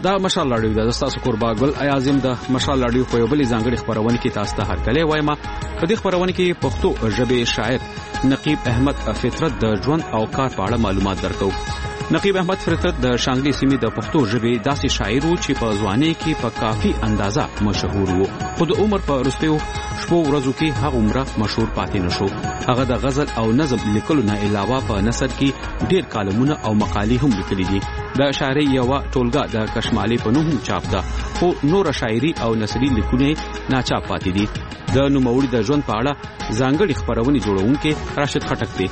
دا مشال رادیو د تاسو قربا ګل ایازم د مشال رادیو په یو بل ځانګړي خبرونه کې تاسو ته هرکلی وایم. په دې خبرونه کې پښتو ژبې شاعر نقیب احمد فطرت د ژوند او کار په اړه معلومات درکو. نقیب احمد فطرت د شانګلي سیمې د پښتو ژبې داسې شاعر وو چې په ځوانۍ کې په کافي اندازه مشهور وو، خو د عمر په وروستیو شپو ورځو کې هغه عمره مشهور پاتې نشو. هغه د غزل او نظم لیکلو نه علاوه په نثر کې ډېر کالمونه او مقالې هم لیکلي دي. د شاعرۍ یو ټولګه د کشمالي په نوم چاپ ده، خو نور شاعري او نثري لیکونه ناچاپ پاتې دي. د نوموړي د ژوند په اړه ځانګړي خبرونه جوړونکي راشد خټک دی.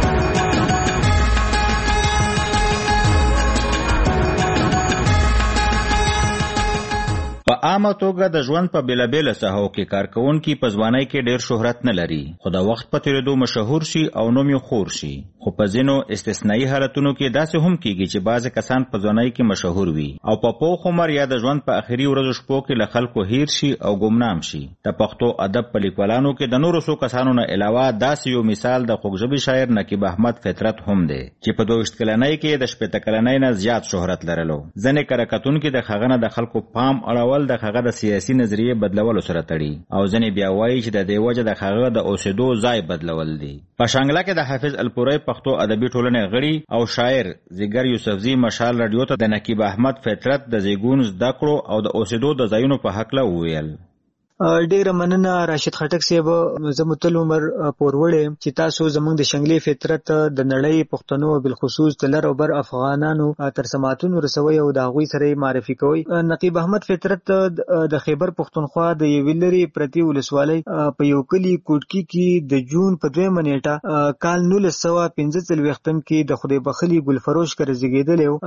په عامه توګه د ژوند په بیلابیل ساحو کې کارکونکي په ځوانۍ کې ډېر شهرت نه لري، خو د وخت په تیریدو مشهور شي او نوم یې خور شي. خو په ځینو استثنایی حالتونو کې داسې هم کیږي چې بعضې کسان په ځوانۍ کې مشهور وي او په پوخ عمر یا د ژوند په اخري ورځو شپو کې له خلکو هیر شي او ګمنام شي. د پښتو ادب په لیکوالانو کې د نورو څو کسانو نه علاوه داسې یو مثال د خوږژبي شاعر نقیب احمد فطرت هم دی چې په 22 کلنۍ کې د 80 کلنۍ نه زیات شهرت لرلو. ځینې کره کتونکي د هغه نه د خلکو پام اړول د هغه د سیاسي نظریه بدلولو سره تړي او ځینې بیا وایي چې د دې وجه د هغه د اوسېدو ځای بدلول دي. په شانګله کې د حافظ الپورۍ پښتو ادبي ټولنې غړي او شاعر زیګر یوسفزي مشال رادیو ته د نقیب احمد فطرت د زیګون زده کړو او د اوسېدو د ځایونو په هکله وویل. ډیره مننه راشد خټک صاحب. زه متل عمر پوروړی چې تاسو زموږ د شنګلې فطرت د نړۍ پښتنو او بالخصوص د لر او بر افغانانو تر سماعتونو رسوي او د هغوی سره معرفي کوي. نقیب احمد فطرت د خیبر پښتونخوا د یوې لرې پرتې ولسوالۍ په یو کلي کوټکي کې د جون په 2 نیټه کال 1945 کې د خدای بخلي ګلفروش کر زیږیدلی و.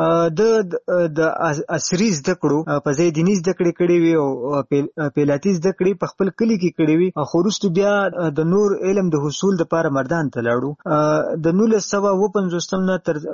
د عصري زده کړو په ځای دیني زده کړې کړې وي او پیلاتي زده په خپل کلی کې کړی وي، خو وروسته بیا د نور علم د حصول لپاره مردان ته لاړو. د 1955 نه تر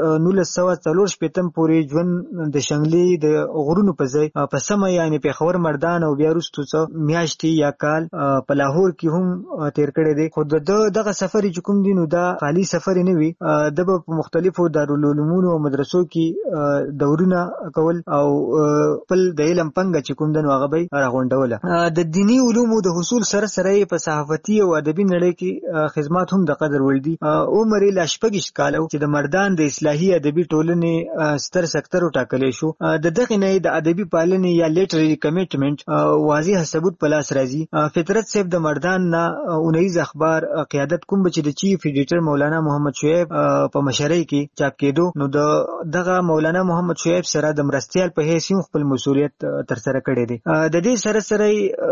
1964 پورې ژوند د شنګلې د غرونو په ځای په سمه یعنی پیښور مردان او بیا وروسته څه میاشتې یا کال په لاهور کې هم تیر کړی دی. خو دغه سفر چې کوم دی نو دا خالی سفر نه وي، د په مختلفو دارالعلومونو او مدرسو کې دورونه کول او خپل د علم پنګه چې کوم دی نو هغه به راغونډوله. د دیني علومو د حصول سره سره په صحافتي او ادبي نړۍ کې خدمات هم د قدر وړ دي. عمر یې لا 26 کال چې د مردان د اصلاحي ادبي ټولنې ستر سکتر وټاکلی شو. د دغه نه د ادبي پالنې یا لیټرري کمیټمنټ واضح ثبوت په لاس راځي. فطرت صاحب د مردان نه اونیز اخبار قیادت کوم چې د چیف ایډیټر مولانا محمد شعیب په مشرۍ کې چاپ کېدو، نو دغه مولانا محمد شعیب سره د مرستیال په حیث خپل مسؤلیت تر سره کړی دی. د دې سره سره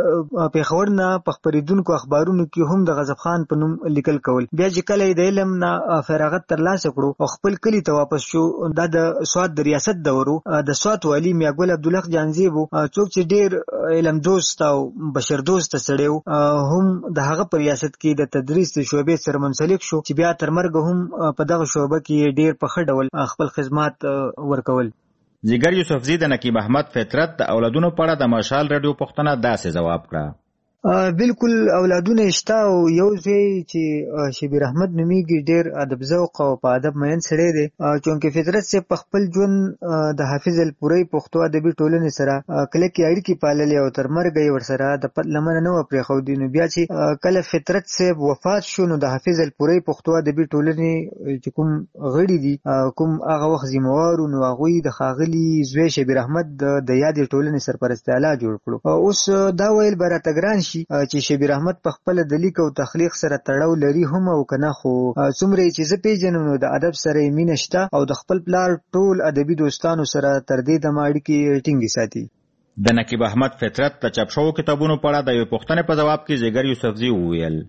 پیښور نه په خپرېدونکو اخبارونو کې هم د غضب خان په نوم لیکل کول. بیا چې کله د علم نه فراغت ترلاسه کړو او خپل کلي ته واپس شو، دا د سوات د ریاست دورو د سوات والی میاګل عبدالحق جانزیب څوک چې ډیر علم دوست او بشر دوست سړی هم د هغه په ریاست کې د تدریس شعبې سره منسلک شو چې بیا تر مرګ هم په دغه شعبه کې ډیر په ښه ډول خپل خدمات ورکول. زیګر یوسفزي د نقیب احمد فطرت د اولادونو په اړه د مشال رادیو پښتنه داسې ځواب کړه. بالکل اولادونه شته او یو ځای چې شبیر احمد نومیږي ډیر ادب ذوق او په ادب مین سړی دی، چونکه فطرت صاحب په خپل ژوند د حافظ الپورۍ پښتو ادبي ټولنې سره کلکې اړیکې پاللې او تر مرګه یې ورسره د لمنه نه وه پرېښودي. نو بیا چې کله فطرت صاحب وفات شو، نو د حافظ الپورۍ پښتو ادبي ټولنې چې کوم غړي دي کوم هغه وخت ذمهوارو، نو هغوی د ښاغلي زوی شبیر احمد د یادې ټولنې سرپرستي اعلی جوړ کړو. اوس دا ویل به راته ګران شي چې شبیر احمد په خپل د لیک او تخلیق سره تړاو لري هم او کنه، خو څومره چې زه پیژنم نو د ادب سره یې مینه شته او د خپل پلار ټول ادبي دوستانو سره تر دې دمه اړیکې ټینګې ساتي. د نقیب احمد فطرت د چاپ شوو کتابونو په اړه د یوې پوښتنې په ځواب کې زیګر یوسفزي وویل.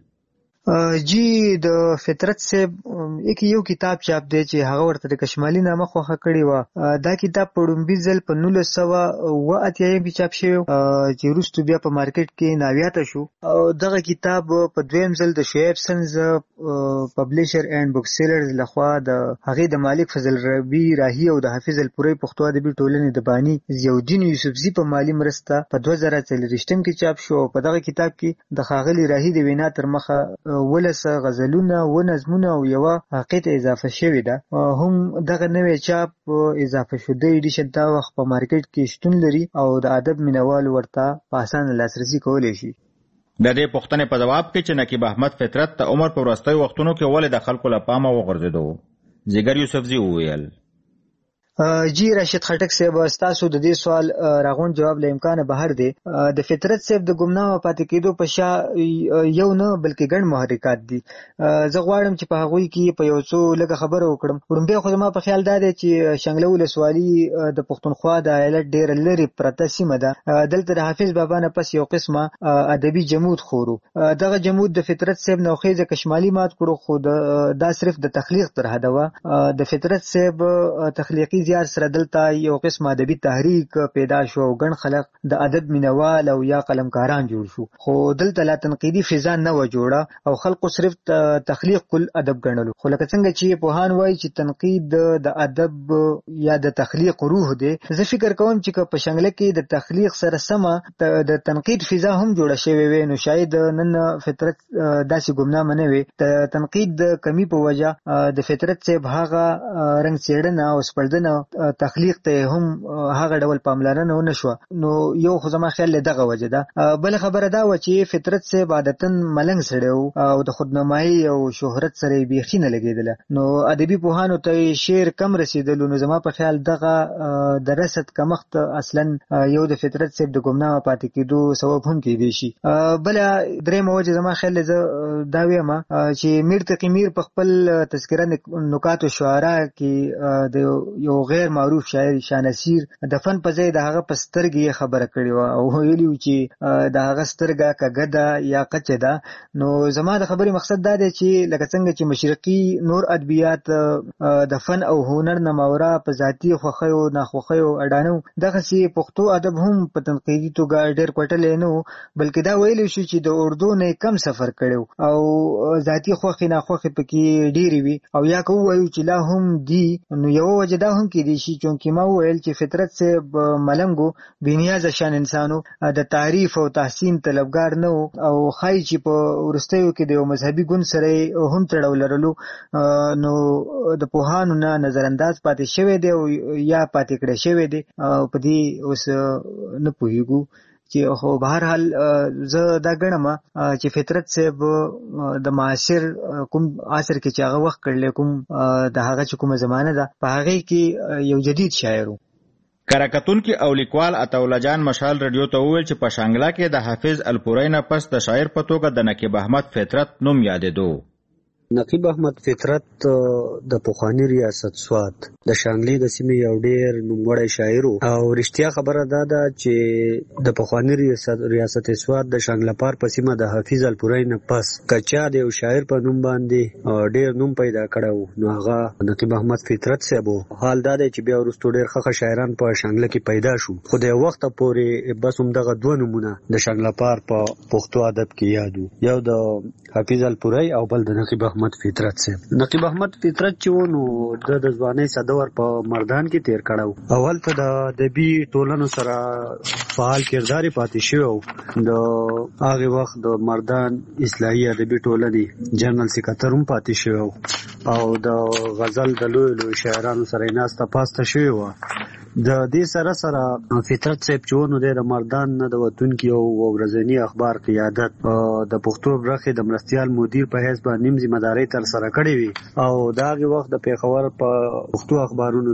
جی د فطرت صاحب یو کتاب چاپ دی چې هغه ورته د کشمالي نامه خوښه کړې وه. دا کتاب په لومبي ځل په 1988 کې چاپ شوی چې وروسته بیا په مارکیټ کې ناویاته شو. دغه کتاب په دویم ځل د شعیب سنز پبلیشر اینڈ بک سیلرز لخوا د هغې د مالک فضل ربی راهي او د حافظ الپورۍ پښتو ادبي ټولنې د بانی ضیاءالدین یوسفزي په مالي مرسته په 2024 کې چاپ شو. په دغه کتاب کې د ښاغلي راهي د وینا تر مخه ولس غزلونه و نظمونه او یو حقیقت اضافه شوی ده. هم دغه نوې چاپ اضافه شوی ایډیشن دا وخت په مارکیټ کې شتون لري او د ادب مینوال ورته په اسانه لاسرسي کولی شي. د دې پوښتنې په جواب کې چې نقیب احمد فطرت د عمر په وروستیو وختونو کې ولې د خلکو له پامه وغورځېدو، زیګر یوسفزي وویل جی راشد خټک صاحب تاسو د دې سوال راغون جواب له امکانه بهر دی. د فطرت صاحب د ګمنام پاتې کېدو په شا یو نه بلکې ګڼ محرکات دي. زه غواړم چې په هغوی کې په یو څو لږه خبره وکړم. وړاندې خو زما په خیال دا دی چې شنګله ولسوالي د پښتونخوا د ایالت ډېر لرې پرته سیمه ده. دلته د حافظ بابا نه پس یو قسمه ادبي جمود خورو. دغه جمود د فطرت صاحب نوخیزه کشمالي مات کړو، خو دا صرف د تخلیق تر حده وه. د فطرت صاحب تخلیقي زیار سره دلته یو قسم ادبي تحریک پیدا شو او ګڼ خلک د ادب مینوال او یا قلمکاران جوړ شو، خو دلته لا تنقیدي فضا نه و جوړه او خلکو صرف تخلیق کل ادب ګڼلو. خو لکه څنګه چې پوهان وایي چې تنقید د ادب یا د تخلیق روح دی، زه فکر کوم چې په شنګله کې د تخلیق سره سمه د تنقید فضا هم جوړه شوې وي، نو شاید نن فطرت داسې ګمنامه نه وي. د تنقید د کمی په وجه د فطرت صاحب هغه رنګ څېړنه او سپړدنه تخلیق ته هم هغه ډول پاملرنه ونه شوه. نو یو خو زما خیال دغه وجه ده. بل خبره دا و چې فطرت صاحب عادتاً ملنګ سړی و او د خودنمایي او شهرت سره یې بیخي نه لګېدله، نو ادبي پوهانو ته شعر کم رسېدلو. نو زما په خیال دغه د رسد کمښت اصلا یو د فطرت صاحب د ګمنامه پاتې کېدو سبب هم کېدی شي. بله درېیمه وجه زما خیال زه دا وایم چې میر تقي میر په خپل تذکره نکات شعرا کې د یو غیر معروف شاعر شانسیر د فن په ځای د هغه په سترګې خبره کړې وه او ویلي و چې د هغه سترګه کږه ده یا قچه ده. نو زما د خبرې مقصد دا دی چې لکه څنګه چې مشرقي نور ادبیات د فن او هنر نه ماورا په ذاتي خوښیو ناخوښیو اډانو، دغسې پښتو ادب هم په تنقیدي توګه ډېر کوټلی نه و، بلکې دا ویلی شو چې د اردو نه کم سفر کړی او ذاتي خوښې ناخوښې پکې ډېرې وي. او یا که ووایو چې لا هم دي، نو یوه وجه دا هم کېدی شي چونکې ما وویل چې فطرت صاحب ملنګو بېنیازه شان انسانو، د تعریف او تحسین طلبګار نه و او ښایي چې په وروستیو کې د یو مذهبي ګوند سره هم تړاو لرلو، نو د پوهانو نه نظرانداز پاتې شوی دی او یا پاتې کړی شوی دی او په دې اوس نه پوهېږو چې خو به هر حال زه دا ګڼم چې فطرت صاحب د معاصر کوم عصر کې چې هغه وخت کړلی کوم د هغه چې کومه زمانه ده په هغې کې یو جدید شاعر و. کراکتونکي او لیکوال عطاالله جان مشال رادیو ته وویل چې په شانګله کې د حافظ الپورۍ نه پس د شاعر په توګه د نقیب احمد فطرت نوم یادېدو. نقیب احمد فطرت د پخوانی ریاست سوات د شانګلې د سیمې یو ډېر نوموړی شاعر او رښتیا خبره دا ده چې د پخوانی ریاست سوات د شانګلپار په سیمه د حافظ الپورۍ نه پس کچا د یو شاعر په نوم باندې ډېر نوم پیدا کړی نو هغه نقیب احمد فطرت صاحب. حال دا دی چې بیا وروسته ډېر ښه شاعران په شانګله کې پیدا شو، خو د یو وخته پورې بس همدغه دوه نومونه د شانګلپار په پښتو ادب کې یاد وو، یو د حافظ الپورۍ او بل د نقیب احمد فطرت صاحب. نقیب احمد فطرت چې و نو د ځوانۍ صدور په مردان کې تیر کړو او هلته د ادبي ټولنو سره فعال کردار پاتې شوی. د هغه وخت د مردان اصلاحي ادبي ټولنې جنرال سکرټر هم پاتې شوی او د غزل د لوی شاعرانو سره ناسته پاسته شوی و. د دې سره فطرت صاحب چې نو د مردان نه د وطنکي او ورځنی اخبار قیادت د پښتو برخې د مرستیال مدیر په حیث باندې ذمہداري تر سره کړې وي او دا هغه وخت د پیښور په پښتو اخبارونو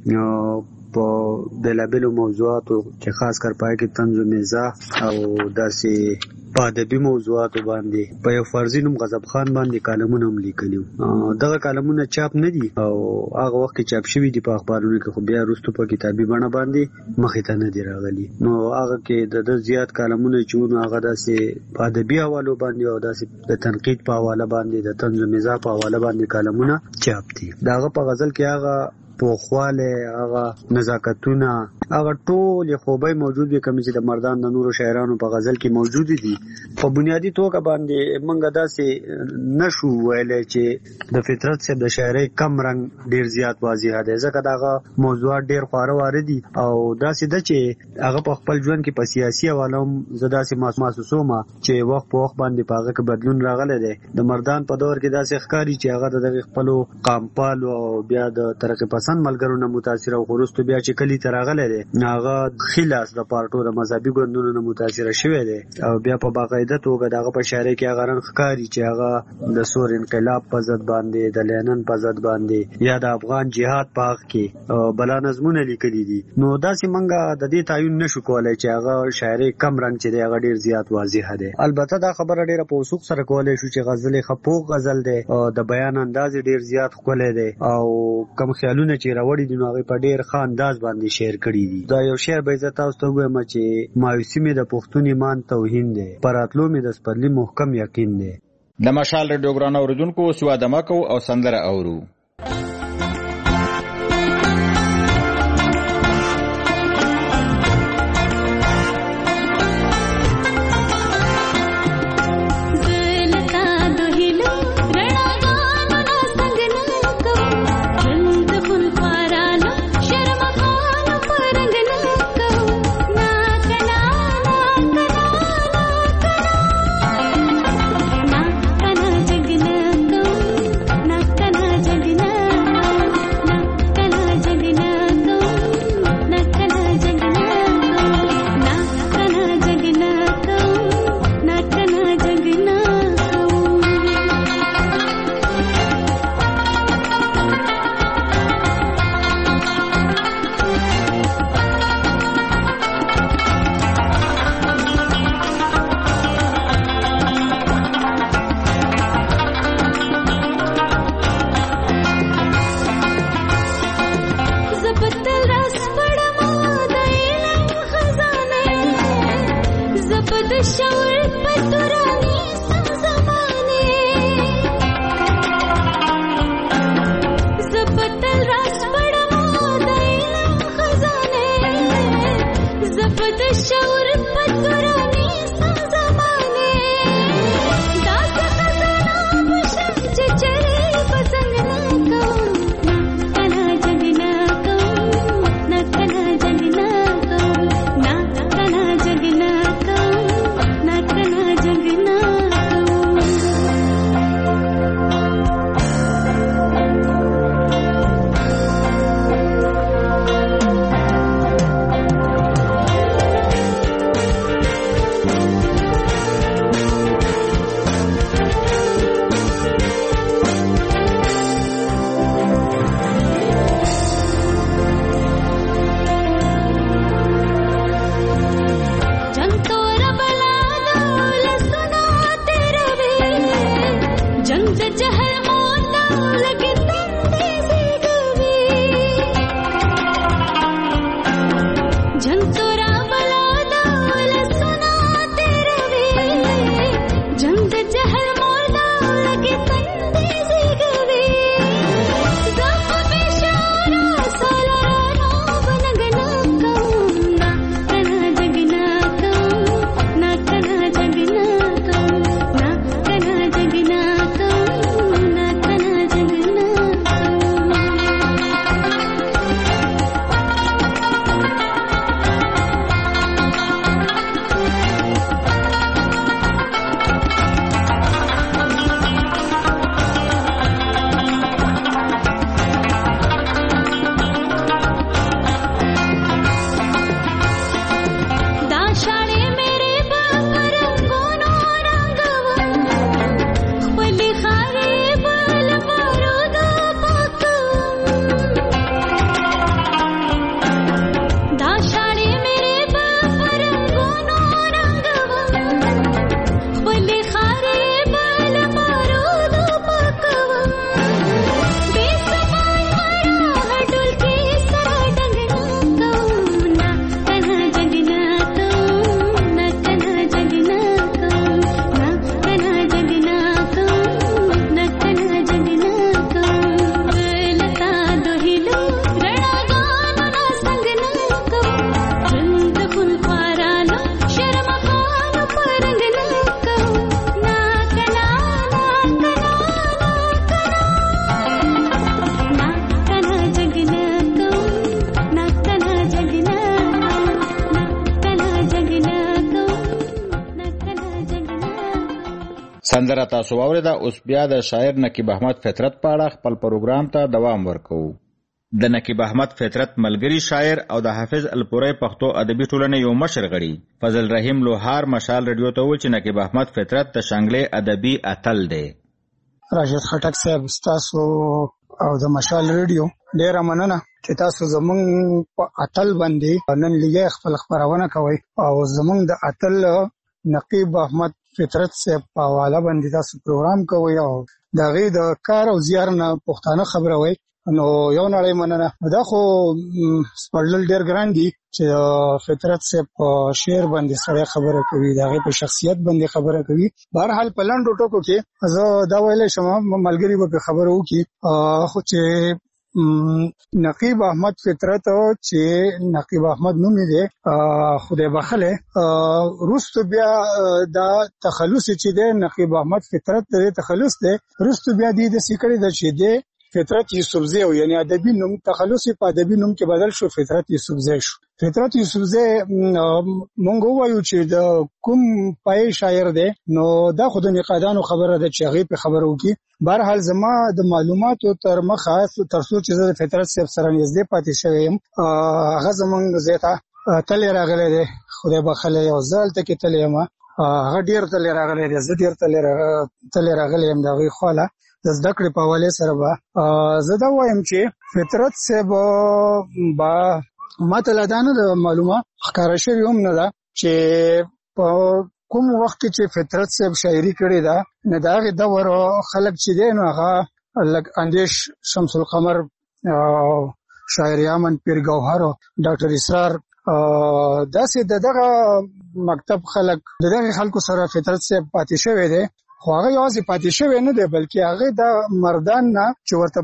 کې په بلابلو موضوعاتو چې خاص کر پای کې طنز و مزاح او داسې په ادبي موضوعاتو باندې په یو فرضي نوم غضب خان باندې کالمونه هم لیکلي. دغه کالمونه چاپ نه دي او هغه وخت کې چاپ شوي دي په اخبارونو کې، خو بیا وروسته په کتابي بڼه باندې مخې ته نه دي راغلي. نو هغه کې د زیات کالمونه چې نو هغه داسې په ادبي حوالو باندې او داسې د تنقید په حواله باندې د طنز و مزاح په حواله باندې کالمونه چاپ دي. د هغه په غزل کې هغه پوخواله، هغه نزاکتونه، هغه ټول خوبای موجود دي کوم چې د مردان د نورو شاعرانو په غزل کې موجود دي. په بنیادی توګه باندې موږ داسې نشو ویلای چې د فطرت صاحب د شاعرۍ کم رنګ ډیر زیات واضح دی، ځکه دغه موضوعات ډیر خواره واره دي او داسې ده چې هغه په خپل ژوند کې په سیاسي حواله هم زه داسې محسوسوم چې وخت په وخت باندې په هغه کې بدلون راغلی دی. د مردان په دور کې داسې ښکاري چې هغه د دغه خپلو قامپالو او بیا د ترقي پسند ملګرو نه متاثر او وروسته بیا چې کلی ته راغلی دی هغه خلاص د پارټو د مذهبي ګوندونو نه متاثر شوی دی او بیا په باقاعده توګه دغه په شاعرۍ کې هغه رنګ ښکاري چې هغه د سور انقلاب په ضد باندې، د لینن په ضد باندې یا د افغان جهاد په حق کې بلا نظمونه لیکلي دي. نو داسې منګه د دې تعین نشو کولای چې هغه شاعرۍ کم رنګ چې دی هغه ډیر زیات واضح دی. البته دا خبره ډیره په وثوق سره کولای شو چې غزل خپوغ غزل دی او د بیان انداز ډیر زیات ښکلی دی او کم خیالونه چې راوړي دي نو هغه په ډیر ښه انداز باندې شعر کړي دي. دا یو شعر به زه تاسو ته ووایم چې مایوسي مې د پښتون ایمان توهین دی، پر راتلو مې د سپرلي محکم یقین دی. د مشال ریډیو ګران اوریدونکو سوادمه کو او سندره اورو. जंग तो रबला दौलत सुनाते سندره تاسو واورېده. اوس بیا د شاعر نقیب احمد فطرت په اړه خپل پروګرام ته دوام ورکوو. د نقیب احمد فطرت ملګری شاعر او د حافظ الپورۍ پښتو ادبي ټولنې یو مشر غړي فضل رحیم لوهار مشال رادیو ته وویل چې نقیب احمد فطرت د شانګلې ادبي اتل دی. راشد خټک صاحب تاسو او د مشال رادیو ډیره مننه چې تاسو زمونږ په اتل باندې نن لږه خپل خبرونه کوي او زمونږ د اتل نقیب احمد فطرت صاحب په حواله باندې تاسو پروګرام کوي او د هغې د کار او زیار نه پښتانه خبروي. نو یو نړۍ مننه. دا خو سپړل ډېر ګران دي چې فطرت صاحب په شعر باندې سړی خبره کوي، د هغې په شخصیت باندې خبره کوي. بهرحال په لنډو ټکو کې زه دا ویلی شم ملګري به خبره وکړي خو چې نقیب احمد فطرت چې نقیب احمد نوم دی خدای بخله روستو بیا دا تخلص چې دی نقیب احمد فطرت دی تخلص دی روستو بیا دی د سیکړې د چې دی فطرت یوسفزی او یعنی ادبي نوم تخلص په ادبي نوم کې بدل شو فطرت یوسفزی شو. فطرت یوسفزی مونږ وایو چې د کوم پای شاعر دی نو دا خود نقادانو خبره ده چې هغه په خبرو کې بهرحال زما د معلوماتو تر مخه تر څو چې د فطرت صاحب سره نږدې پاتې شوم هغه زمونږ زیاته تل راغلی دی خدای بخله یو ځل ته کې تل یم هغه ډیر تل راغلی دی زه ډیر تل راغلی یم د هغې خواله د زده کړې په حوالې سره به زه دا وایم چې فطرت صاحب با ماته لا دا نه معلومه ښکاره شوې هم نه ده چې په کوم وخت کې چې فطرت صاحب شاعري کړې ده نه د هغې دور خلک چې دی نو هغه لږ اندیش شمس القمر شاعر یامن پیر ګوهر ډاکټر اسرار داسې د دغه مکتب خلک د دغه خلکو سره فطرت صاحب پاتې شوی دی خو هغه یوازې پاتې شوی نه دی بلکې هغه د مردان نه چې ورته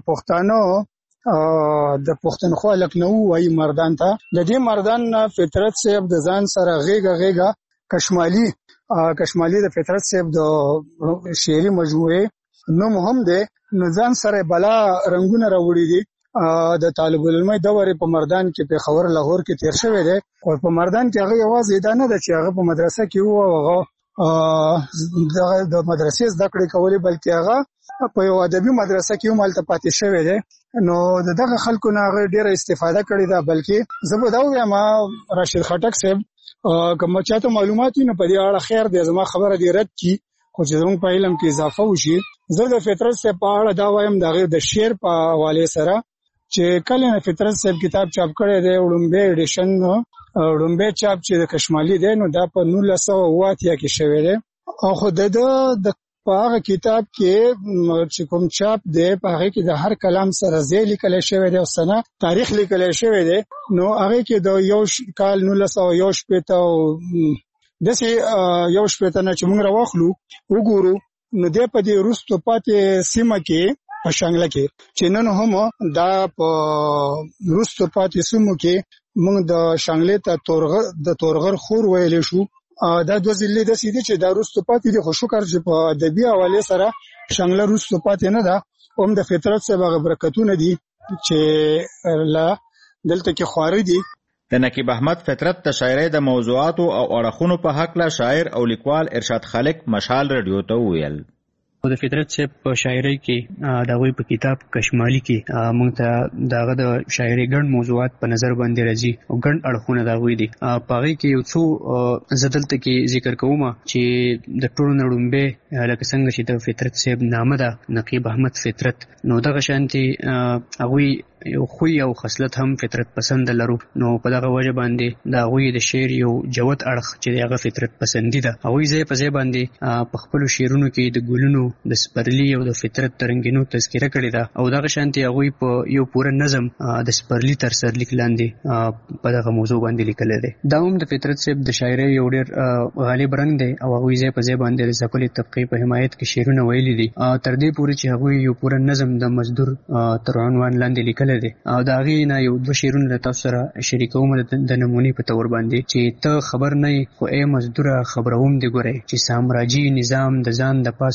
پښتانه د پښتونخوا لکنو وایي مردان ته د دې مردان نه فطرت صاحب د ځان سره غیږه کشمالي د فطرت صاحب د شعري مجموعې نوم هم دی نو ځان سره بلا رنگونه راوړي دي د طالب العلمۍ دورې په مردان کې پېښور لاهور کې تیر شوی دی او په مردان کې هغه یوازې دا نه ده چې هغه په مدرسه کې وو هغه د مدرسې زده کړې کولې بلکې هغه په یو ادبي مدرسه کې هم هلته پاتې شوی دی نو د دغه خلکو نه هغه ډېره استفاده کړې ده بلکې زه به دا ووایم راشد خټک صاحب که چاته معلومات وي نو په دې اړه خیر دی زما خبره دې رد کړي خو چې زموږ په علم کې اضافه وشي زه د فطرت صاحب په اړه دا وایم د هغې د شعر په حوالې سره چې کله نه فطرت صاحب کتاب چاپ کړی دی وړومبی ایډیشن وړومبی چاپ چې د کشمالي دی نو دا په 1988 کې شوی دی او خو د په هغه کتاب کې چې کوم چاپ دی په هغې کې د هر کلام سره ځای لیکلی شوی دی او سنه تاریخ لیکلی شوی دی نو هغې کې د یو کال 1961 او داسې یو شپېته نه چې موږ راواخلو وګورو نو دی په دې وروستو پاتې سیمه کې په شانګله کې چې نن هم دا په وروستو پاتې سیمو کې موږ د شانګلې ته د تورغر خور ویلی شو دا دوه ضلعې داسې دي چې دا وروستو پاتې دي خو شکر چې په ادبي حوالې سره شانګله وروستو پاتې نه ده هم د فطرت صاحب هغه برکتونه دي چې دلته کې خواره دي. د نقیب احمد فطرت د شاعرۍ د موضوعاتو او اړخونو په هکله شاعر او لیکوال ارشاد خالق مشال رادیو ته وویل. د فطرت صاحب په شاعرۍ کې د هغوی په کتاب کشمالي کې موږ ته د هغه د شاعرۍ ګڼ موضوعات په نظر باندې راځي او ګڼ اړخونه د هغوی دي. په هغې کې یو څو زه دلته کې ذکر کوم چې د ټولو نه وړومبی لکه څنګه چې د فطرت صاحب نامه ده نقیب احمد فطرت نو دغه شانتې هغوی یو خوی او خصلت هم فطرت پسند لرو نو په دغه وجه باندې د هغوی د شعر یو جوت اړخ چې هغه فطرت پسندي ده هغوی ځای په ځای باندې په خپلو شعرونو کې د ګلونو د سپرلي او د فطرت ترنګینو تذکره کړې ده او دغه شانتې هغوی په یو پوره نظم د سپرلي تر سرلیک لاندې په دغه موضوع باندې لیکلی دی. دا هم د فطرت صاحب د شاعرۍ یو ډېر غالب رنګ دی او هغوی ځای په ځای باندې د ځپلې طبقې په حمایت کې شعرونه ویلي دي تر دې پورې چې هغوی یو پوره نظم د مزدور تر عنوان لاندې لیکلی دی او د هغې نه یو دوه شعرونه له تاسو سره شریکوم د نمونې په طور باندې چې ته خبر نه یې خو ای مزدوره خبروم دې ګورئ چې سامراجي نظام د ځان د پاسه ځان نه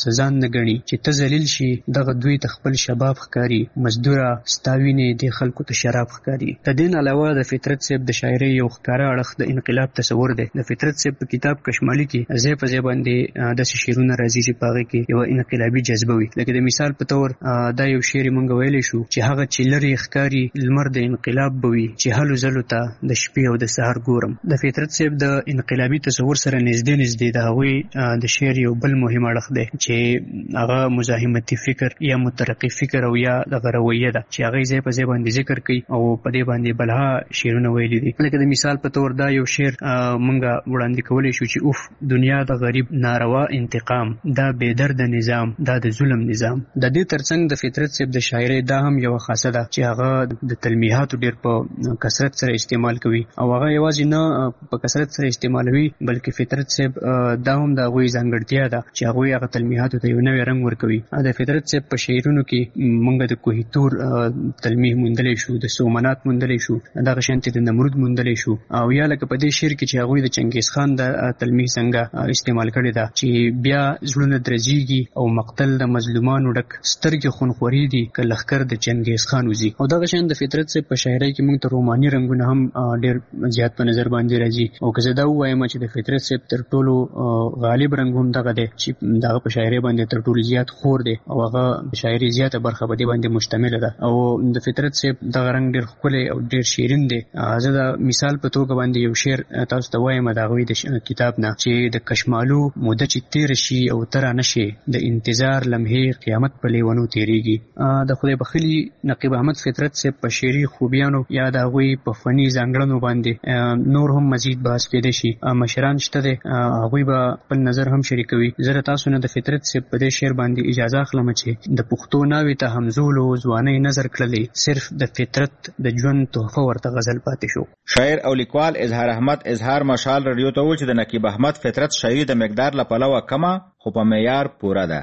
غني چې ته ذلیل شي دغه دوی تخپل شباب ښکاری مزدوره ستاوینې د خلکو ته شراب ښکاری. د دین علاوه د فطرت صاحب د شاعرۍ یو ښکارا اړخ د انقلاب تصور دی. د فطرت صاحب په کتاب کشمالي کې ځای په ځای باندې د شعرونه راځي چې په هغه کې یو انقلابي جذبه وي. لکه د مثال په تور دا یو شعر مونږ ویلی شو چې هغه چې لري ښکاری لمر د انقلاب بوي چې هلو زلو ته د شپې او د سحر ګورم. د فطرت صاحب د انقلابي تصور سره نږدې د هغوی د شعر یو بل مهم اړخ دی چې هغه مزاحمتي فکر یا مترقي فکر او یا دغه رویه ده چې هغه ځای په ځای باندې ذکر کوي او په دې باندې بلها شعرونه ویلي دي. لکه د مثال په تور دا یو شعر مونږ وړاندې کولی شو چې اوف دنیا د غریب ناروا انتقام دا بې درده نظام دا د ظلم نظام. د دې ترڅنګ د فطرت صاحب د شاعرۍ دا هم یو خاصه ده چې هغه د تلمیحاتو ډېر په کثرت سره استعمال کوي او هغه یوازې نه په کثرت سره استعمالوي بلکې فطرت صاحب دا هم د هغوی ځانګړتیا ده چې هغوی هغه تلمیحاتو ته یو نوی رنګ ورکوي. د فطرت صاحب په شعرونو کې موږ د کوهیتور تلمیح موندلی شو، د سومنات موندلی شو، دغه شانتې د نمرود موندلی شو او یا لکه په دې شعر کې چې هغوی د چنګیز خان د تلمیح څنګه استعمال کړې ده چې بیا زړونه درزیږي او مقتل د مظلومانو ډک سترګې خونخوري دي که لښکر د چنګیز خان وځي. او دغه شان د فطرت صاحب په شاعرۍ کې موږ ته روماني رنګونه هم ډېر زیات په نظر باندې راځي او که زه دا ووایم چې د فطرت صاحب تر ټولو غالب رنګ هم دغه دی چې دغه په شاعرۍ باندې تر ټولو زیات خور دی او هغه شاعري زیاته برخه په دې باندې مشتمله ده او د فطرت صاحب دغه رنګ ډېر ښکلی او ډېر شیرین دی. زه د مثال په توګه باندې یو شعر تاسو ته وایم د هغوی د کتاب نه چې د کشمالو موده چې تېره شي او ته رانشې د انتظار لمحې قیامت په لیونو تېرېږي. د خدای بخښلي نقیب احمد فطرت صاحب په شعري خوبیانو یا د هغوی په فني ځانګړنو باندې نور هم مزید بحث کېدی شي. مشران شته دی هغوی به خپل نظر هم شریکوي. زه تاسو نه د فطرت صاحب په دې شعر باندې اجازه اخلم چې د پښتو ناوې ته همزولو ځوانۍ نظر کړلی صرف د فطرت د ژوند تحفه ورته غزل پاتې شو. شاعر او لیکوال اظهار احمد اظهار مشال رادیو ته وویل چې د نقیب احمد فطرت شاعري د مقدار له پلوه کمه خو په معیار پوره ده.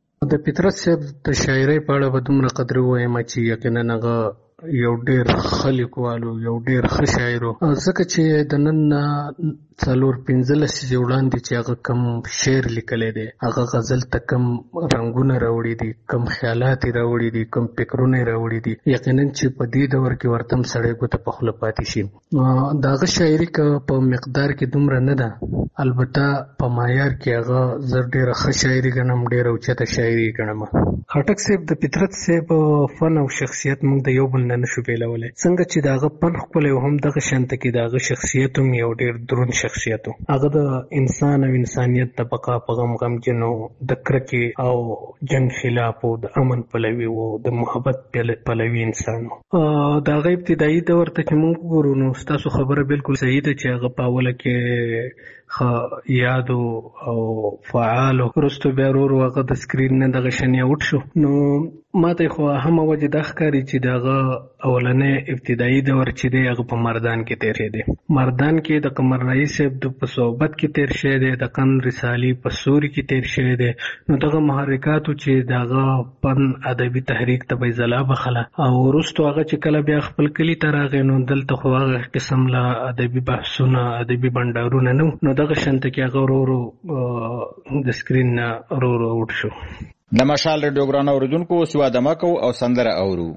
د فطرت صاحب د شاعرۍ په اړه به دومره قدر ووایم چې یقینا هغه یو ډېر ښه لیکوالو یو ډېر ښه شاعر و ځکه چې د نن 4-15 لسیزې وړاندې چې هغه کم شعر لیکلی دی هغه غزل ته کم رنګونه راوړي دي کم خیالات یې راوړي دي کم فکرونه یې راوړي دي یقینا چې په دې دور کې ورته هم سړی ګوته په خوله پاتې شي. د هغه شاعري که په مقدار کې دومره نه ده البته په معیار کې هغه زه ډېره ښه شاعري ګڼم ډېره اوچته شاعري ګڼم. خټک صاحب د فطرت صاحب فن او شخصیت موږ د یو بل نه نشو بیلولی. څنګه چې د هغه فن ښکلی و هم دغه شانته کې د هغه شخصیت هم یو ډېر دروند شخصیت و. هغه د انسان او انسانیت د بقا په غمجن و د کرکې او جنگ خلاف و د امن پلوي و د محبت پلوي انسان و. د هغه ابتدایي دور ته چې موږ وګورو نو ستاسو خبره بالکل صحیح ده چې هغه په اوله کې یادو او فعالو وروسته بیا ورو هغه د سکرین نه دغه شنې اوټ شو. نو ماته خو همه وجه دا ښکاري چې دغه اولنې ابتدایي دور چې دی هغه په مردان کې تیر شوی دی. مردان کې د قمر رئیس صاحب په صحبت کې تیر شوی دی، د قند رسالي په سوري کې تیر شوی دی. نو دغه محرکاتو چې دغه فن ادبي تحریک ته به ځلا بخله او وروسته هغه چې کله بیا خپل کلي ته راغی نو دلته خو هغه قسم له ادبي بحثونه ادبي بنډارونه نه نو دغه شانته کې هغه ورو د سکرین نه ورو وټ شو. د مشال ریډیو ګران اوریدونکو سوا دمکو او سندره اورو.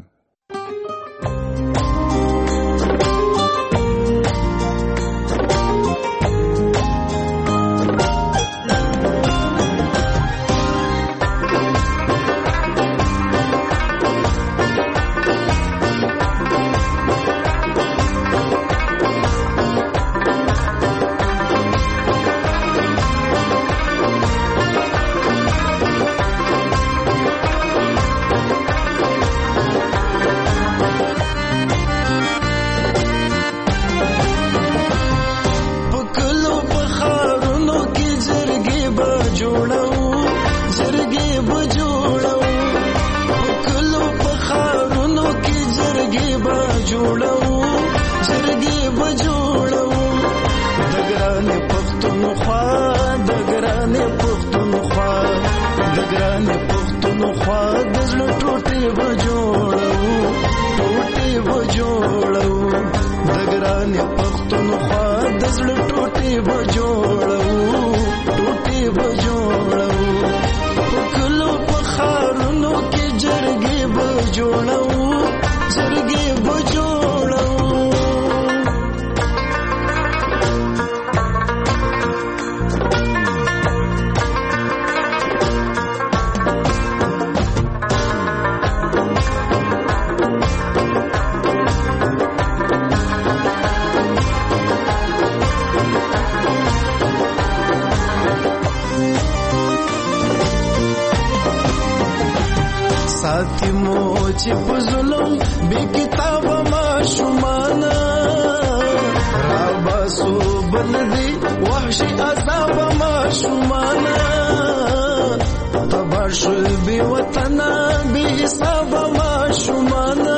ټوټې به جوړو حاتمو چې په ظلم بې کتابه ماشومانه راباسو بلدي وحشي عذابه ماشومانه تبا شل بې وطنه بې حسابه ماشومانه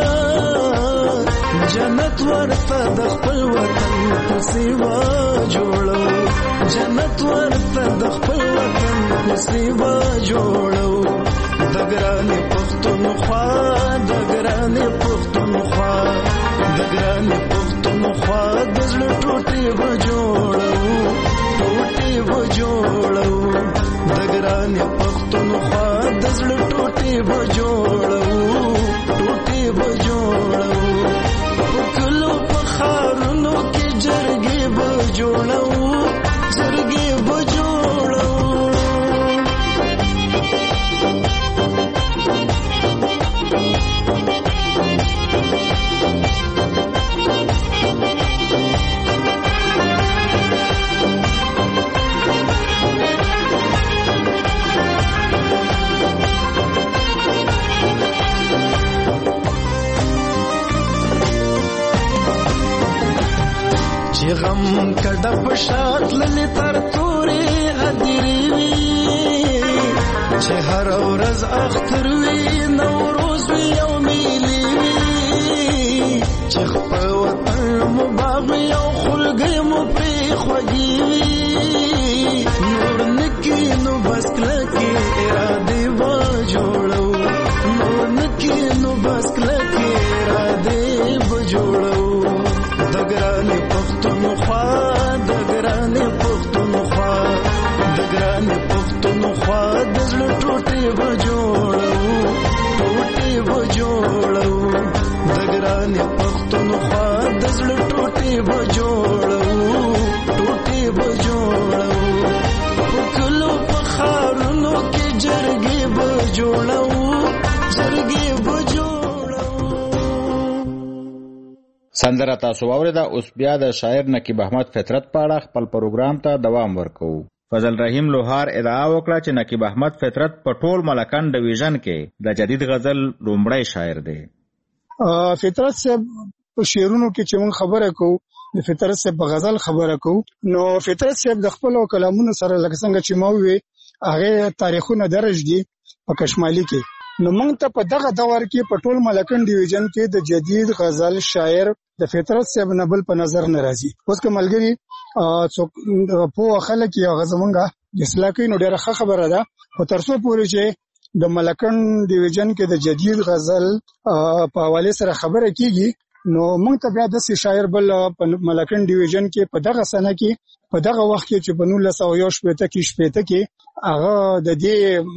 جنت ورته د خپل وطن په سیوا جوړو جنت ورته د خپل وطن په سیوا جوړو د ګرانې پښتونخوا د ګرانې پښتونخوا د ګرانې پښتونخوا د زړه ټوټې به جوړو ټوټې به جوړو د ګرانې پښتونخوا د زړه ټوټې به جوړو ټوټې به جوړو کلو په خارونو کې جرګې به جوړو جرګې به جوړو چې غم کډه په شات للی تر تورې هدیرې وي چې هر ورځ اختر وي نوروز وي او میلې وي چې خپل وطن مو باغ وي او خلګۍ مو پرې خوږې وي نور نکي نو بس کلکې ارادې به جوړو نور نکي نو بس کلکې ارادې به جوړو د ګرانې پښتونخوا د ګرانې پښتونخوا د ګرانې پښتونخوا د زړه ټوټې به جوړو ټوټې به جوړو د ګرانې پښتونخوا د زړه ټوټې به جوړو ټوټې به جوړو په کلو په خارونو کې جرګې به جوړو جرګې به جوړو. سندره تاسو واوریده. اوس بیا د شاعر نقیب احمد فطرت په اړه خپل پروګرام ته دوام ورکوو. فضل رحیم لوهار ادعا وکړه چې نقیب احمد فطرت په ټول ملکن ډیویژن کې د جدید غزل لومړی شاعر دی. فطرت صاحب په شعرونو کې چې موږ خبره کوو د فطرت صاحب په غزل خبره کوو نو فطرت صاحب د خپل کلامونو سره لکه څنګه چې ما وی هغه تاریخونه درج دي په کشمالي کې نو موږ ته په دغه دور کې په ټول ملکن ډیویژن کې د جدید غزل شاعر د فطرت صاحب نبل په نظر ناراضي. اوس کوملګری څوک په خلک یې غزمونګه اصلاح کوي نو ډیره خبره ده او ترڅو پورې چې د ملکن ډیویژن کې د جدید غزل په حواله سره خبره کیږي نو موږ ته بیا د شاعر بل په ملکن ډیویژن کې په دغه سنه کې په دغه وخت کې چې په 1918 کې هغه د دې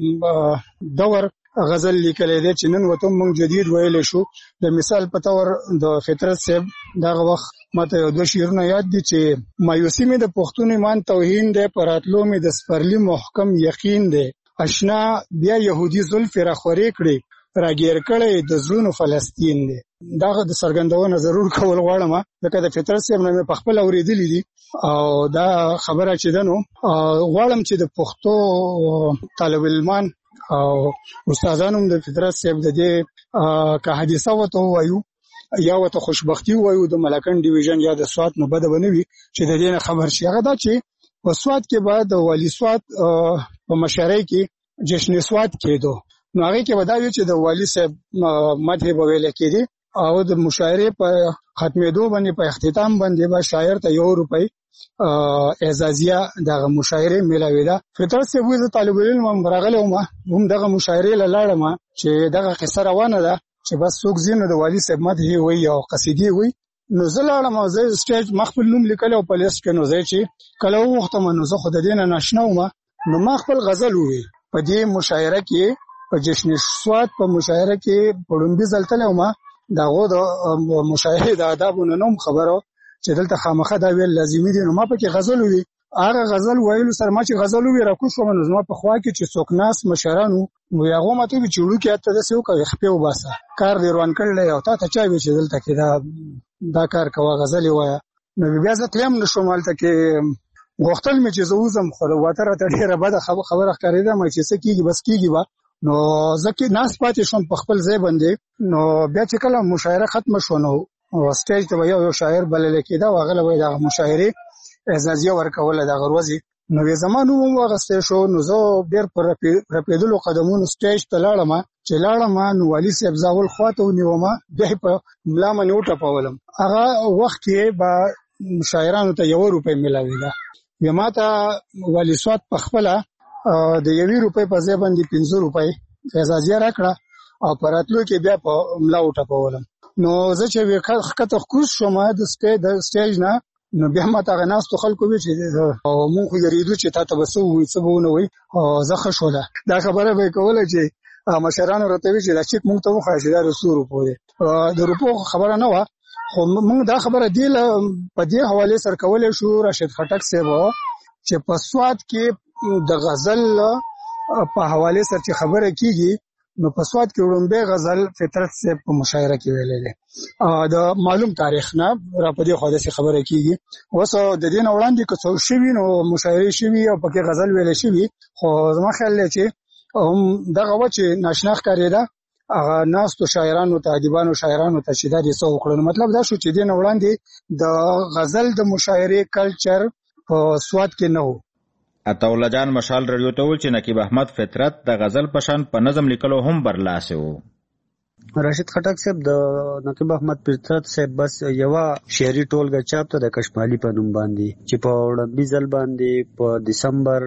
دور غزل لیکلې ده چې نن وته موږ جدید ویل شو. د مثال په تور د فطرت صاحب دغه وخت ماته یو دوه شعرونه یاد دي چې مایوسی مې د پښتون ایمان توهین ده پراتلو مې د سپرلی محکم یقین ده آشنا بیا يهودي زلف را خورې کړې راګیر کړې د زړونو فلسطین ده. داغه د سرګندونه ضرور کول غواړم ځکه د فطرت صاحب نه په خپل اوریدلې دي او دا خبره چې دنو غواړم چې د پښتو طالب علمان او استادانو د فطرت صاحب د دې که حادثه وته وایو یا وته خوشبختی وایو د ملکن ډیویژن یا د سوات نه بده بنوي چې د دې خبر شي. هغه دا چې په سوات کې بعد والی سوات په مشارۍ کې جشن سوات کېدو نو هغه کې وداوی چې د والی صاحب مدح به ویل کېدی او د مشاعره په ختمېدو باندې په اختتام باندې به شاعر ته ₹1 اعزازیه دغه مشاعره ملاوي ده. فطرت صاحب د طالب علم راغله هم دغه مشاعره لاړم چې دغه قصه روانه ده چې بس څوک زینو د والی صاحب مدح وي او قصیدې وي نو زلاړم زه سټیج مخبل نوم لیکل او په لیست کې نو زه چې کله وخت منو زه خود دینه ناشنا وم نو ما خپل غزل وی په دې مشاعره کې په جشن سوات په مشاعره کې پړومبي زلتله وم داغه د مشاعره د آدابونو نوم خبرو چې دلته خامخه دا ویل لازمي دي نو ما پکې غزل وی هغه غزل ویلو سره ما چې غزل وی راکو شو نو ما په خوا کې چې څوکناس مشرانو نو هغه ماته چې وړو کې اته د سیو کوي خپې وباسه کار دی روان کړل او تا ته چا وی چې دلته کې دا کار کوه غزل وایا نو بیا ځکه تلم نشو مالته کې غوښتل مې چې زوزم خو واتره ته ډیره بده خبره ښکارېده مې چې څه کیږي بس کیږي با نو ځکه ناس پاتې شوم په خپل ځای باندې. نو بیا چې کله مشاعره ختم شو نو سټیج ته یو شاعر بلل کېده، واغله وای د مشاعره اعزازیه ورکول د غروزي. نو زمانو واغسته شو، نو زه ډیر پر رپیدلو قدمونو سټیج ته لاړم. چې لاړم نو والي صاحب زاول خواته ونیوم، بیا په ملا باندې وټپولم. هغه وخت کې با شاعرانو ته 1 روپۍ ملاویده. بیا ماته والي صاحب په خپل د 1 روپۍ په ځای باندې 15 روپۍ اعزازیه راکړه او پراتلو کې بیا په ملا وټپولم. نو زه چې وکړه کوز شوم د سټیج نه، نو بیا ماته غناستو خلکو وی چې مونږ خو یریدو چې تاسو بسو وي څه بونه وي او زه خښوله. دا خبره به کوله چې مشرانو راته وی چې دا چې مونږ ته وخا چې دا رسورو پوره د روپو خبره نه و، خو مونږ دا خبره دی په دې حواله سره کولای شو راشد خټک صاحب چې په سواد کې د غزل په حواله سره چې خبره کیږي، نو په سواد کې وړاندې غزل فطرت صاحب په مشاعره کې ویلې د معلوم تاریخ نه را په دې حادثه خبره کیږي. اوس د دین وړاندې که څو شوی نو مشاعره شوی او پکې غزل ویلې شوی، خو زما خیال دی چې هم دغه و چې ناشنا ښکارېده هغه ناستو شاعرانو ته ادیبانو شاعرانو ته چې دا دې څه وکړل. مطلب دا شو چې دین وړاندې د غزل د مشاعره کلچر په سواد کې نه و. عطاالله جان مشال رادیو ته ول چې نقیب احمد فطرت د غزل پشان په نظم لیکلو هم برلاسه وو. راشد خټک صاحب د نقیب احمد فطرت صاحب بس یو شعري ټولګه چاپ ته د کشمالي په نوم باندې چې په وړاندې ځل باندې په دسمبر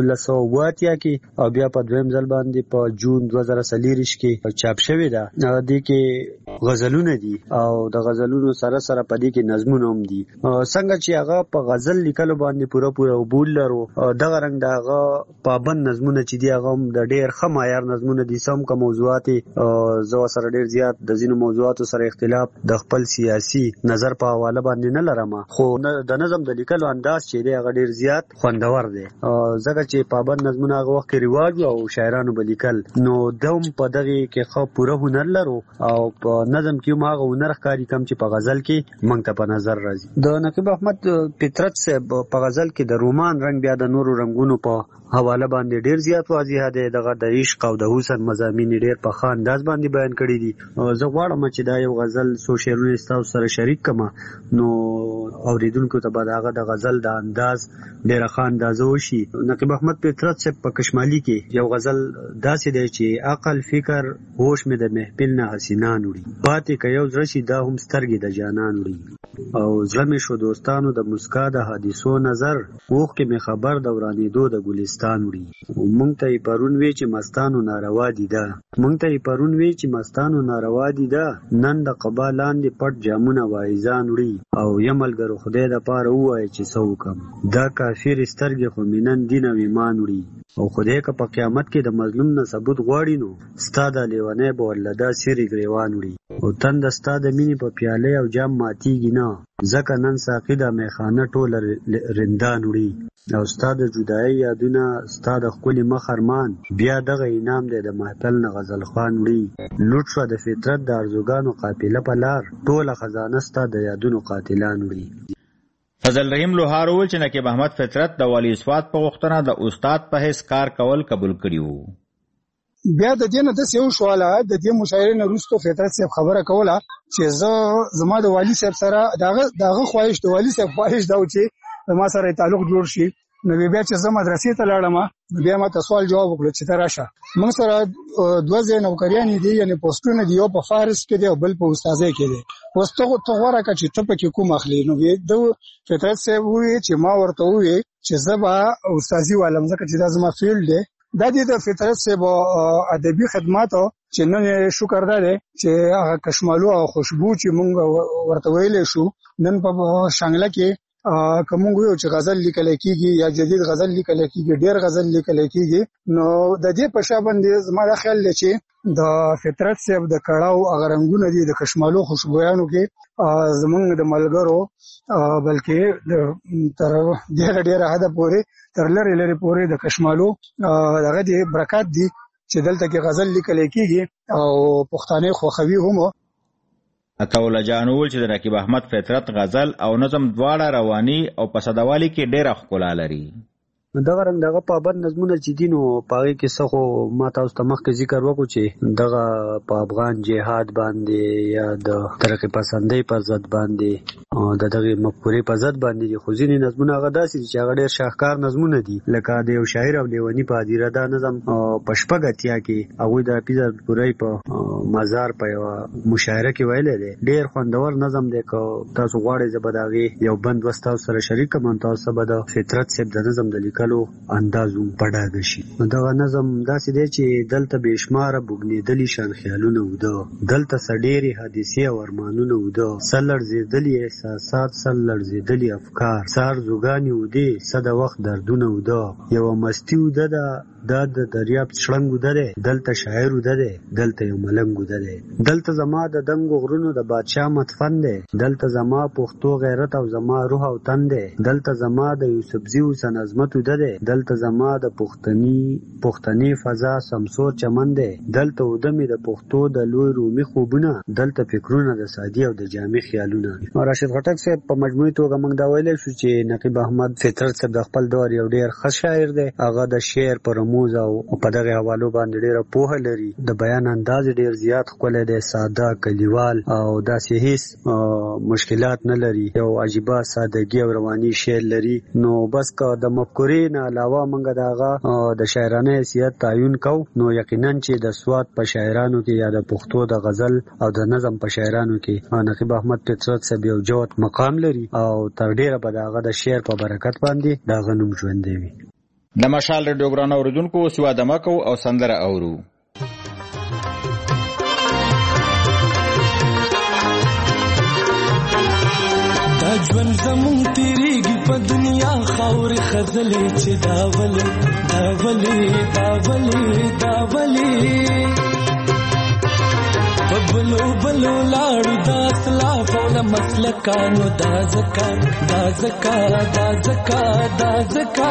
1980 کې او بیا په دویم ځل باندې په جون 2023 کې چاپ شوی دا. د کې غزلونه دي او د غزلونو سره سره په دې کې نظمونه هم دي. څنګه چې هغه په غزل لیکلو باندې پوره وبول لرو، دغه رنګ دغه پابند نظمونه چې دی هغه د ډېر ښه معیار نظمونه دي. سم کوم موضوعات زو سره ډېر زیات د ځینو موضوعاتو سره اختلاف د خپل سیاسي نظر په حواله باندې نه لرم، خو د نظم د لیکلو انداز چې دی هغه ډېر زیات خوندور دی. ځکه چې پابند نظمونه هغه وخت کې رواج او شاعرانو به لیکل، نو دوم په دغه کې خو پوره هنر لرو او په نظم کې هم هغه هنر ښکاري کم چې په غزل کې مونږ ته په نظر راځي. د نقیب احمد فطرت صاحب په غزل کې د رومان رنگ بیا د نورو رنگونو په حواله باندې ډیر زیات واضح دی. دغه د عشق او د حسن مضامین ډیر په ښه انداز باندې بیان کړي دي. زه غواړم چې دا یو غزل سو شعرونه تاسو سره شریک کما، نو اوریدونکو ته به هغه د غزل د انداز ډیر ښه اندازه وشي. نقیب احمد فطرت صاحب په کشمالي کې یو غزل داسې دی چې عقل فکر هوش مې د محفل نه حسینان وړي، پاتې که یو زړه شي دا هم سترګې د جانان وړي، او زړه مې شو دوستانو د مسکا د حادثو نظر، اوښ کې مې خبر د ورانېدو د ګلستان وړي. مونږ ته یې پرون وی چې مستانو ناروا دي ده، مونږ ته یې پرون وی چې مستانو ناروا دي ده، نن د قبا لاندې پټ جامونه وایزان وړي، او یملګرو خدای د پاره ووایه چې څه وکم، دا کافر سترګې خو مې نن دین او ایمان وړي، او خدای که په قیامت کې د مظلوم نه ثبوت غواړي نو ستا د لیونی به ورله دا سیرې ګریوان وړي، او تنده ستا د مینې په پیالې او جام ماتیږي نه، ځکه نن ساقي د میخانه ټوله رندان وړي، او ستا د جدایي یادونه ستا د ښکلي مخ ارمان، بیا دغه انعام دی د محفل نه غزل خوان وړي، لوټ شوه د فطرت د ارزوګانو قافله په لار، ټوله خزانه ستا د یادونو قاتلان وړي. فضل رحیم لوهار وویل چې نقیب احمد فطرت د والي سواد په غوښتنه د استاد په حیث کار کول قبول کړي وو. بیا د دې نه داسې وشوله، د دې مشاعرې نه وروسته فطرت صاحب خبره کوله چې زما د والي صاحب سره دغه خواهش د والي صاحب خواهش دا و چې ما سره تعلق جوړ شي. نو بیا چې زه مدرسې ته لاړم، بیا ما ته سوال جواب وکړ چې ته راشه، موږ سره 2 نوکریانې دي، یعنی پوسټونه دي، یو په فارس کې دی او بل په استادۍ کې دی. اوس ته غوره کړه چې ته پکې کوم اخلي. نو د فطرت صاحب وویل چې ما ورته وویل چې زه به استادي والم، ځکه چې دا زما فیلډ دی. دا د فطرت صاحب ادبي خدماتو چې نن شکر دی چې هغه کشمالو او خوشبو چې موږ ورته ویلې شو، نن په شانګله کې کوم یو چې غزل لیکل کیږي یا جدید غزل لیکل کیږي، ډیر غزل لیکل کیږي. نو د دې په شابه باندې زما خیال دی چې د فطرت صاحب د کړهو هغه رنگونه دي د کشمالو خوشبویانو کې زمونږ د ملګرو، بلکې تر ډیره حد پورې تر لري پورې د کشمالو دغه دی برکات دي چې دلته کې غزل لیکل کیږي او پښتانه خوخوي هم. عطاالله جان وویل چې د نقیب احمد فطرت غزل او نظم دواړه رواني او پسدوالي کې ډېره ښکلا لري. دغه رنګ دغه پابند نظمونه چې دي نو پاغي کې څه ما تاسو ته مخکې ذکر وکړو چې دغه په افغان جهاد باندې یا د ترقی پسندۍ پر ضد باندې او دغه مفکورې پر ضد باندې خو ځینې نظمونه هغه داسې چې هغه ډېر شاهکار نظمونه دي لکه د یو شاعر او لیونی په هدیره دا نظم په شپږ اتیا کې هغوی د حافظ پورې په مزار په یو مشاعره کې ویلې دی. ډېر خوندور نظم دی. که تاسو غواړئ زه به د هغې یو بند وس تاسو سره شریک کړم، تاسو به د فطرت صاحب د نظم د لیکلو انداز په ډاګه شي. دغه نظم داسې دی چې دلته بې شماره بوږنېدلي شان خیالونه وده، دلته څه ډېرې حادثې او ارمانونه وده، څه لړزېدلي احساسات، څه لړزېدلي افکار، څه ارزوګانې ودې، څه د وخت دردونه وده، یوه مستي وده ده، دا د دریاب شړنګ وده دی، دلته شاعر وده دی، دلته یو ملنګ وده دی، دلته زما د دنګو غرونو د بادشاه مدفن دی، دلته زما پښتو غیرت او زما روح او تن دی، دلته زما د یوسفزي حسن عظمت وده دی، دلته زما د پښتني فضا سمسور چمن دی، دلته وده مې د پښتو د لوی رومي خوبونه، دلته فکرونه د سادي او د جامع خیالونه. راشد خټک صاحب په مجموعي توګه موږ دا ویلی شو چې نقیب احمد فطرت صاحب د خپل دور یو ډېر ښه شاعر دی. هغه د شعر پر رموز او په دغه حوالو باندې ډېره پوهه لري. د بیان انداز ډېر زیات ښکلی دی، ساده، کلیوال او داسې هیڅ مشکلات نه لري. یو عجیبه سادګي او رواني شعر لري. نو بس که د مفکورې نه علاوه موږ د هغه د شاعرانه حیثیت تعین کو نو یقینا چې د سوات په شاعرانو کې یا د پښتو د غزل او د نظم په شاعرانو کې نقیب احمد فطرت صاحب یو جوت مقام لري او تر ډېره به د هغه د شعر په برکت باندې د هغه نوم ژوندی وي. د مشال ریډیو ګران اوریدونکو اوس یوه دمه کوو او سندره اورو. دا ژوند زمونږ تېرېږي په دنیا خاورې خزلې چې دا ولې دا ولې دا ولې دا ولې په بلو بلو لاړو دا اسلاف او له مسلکانو دا ځکه دا ځکه دا ځکه دا ځکه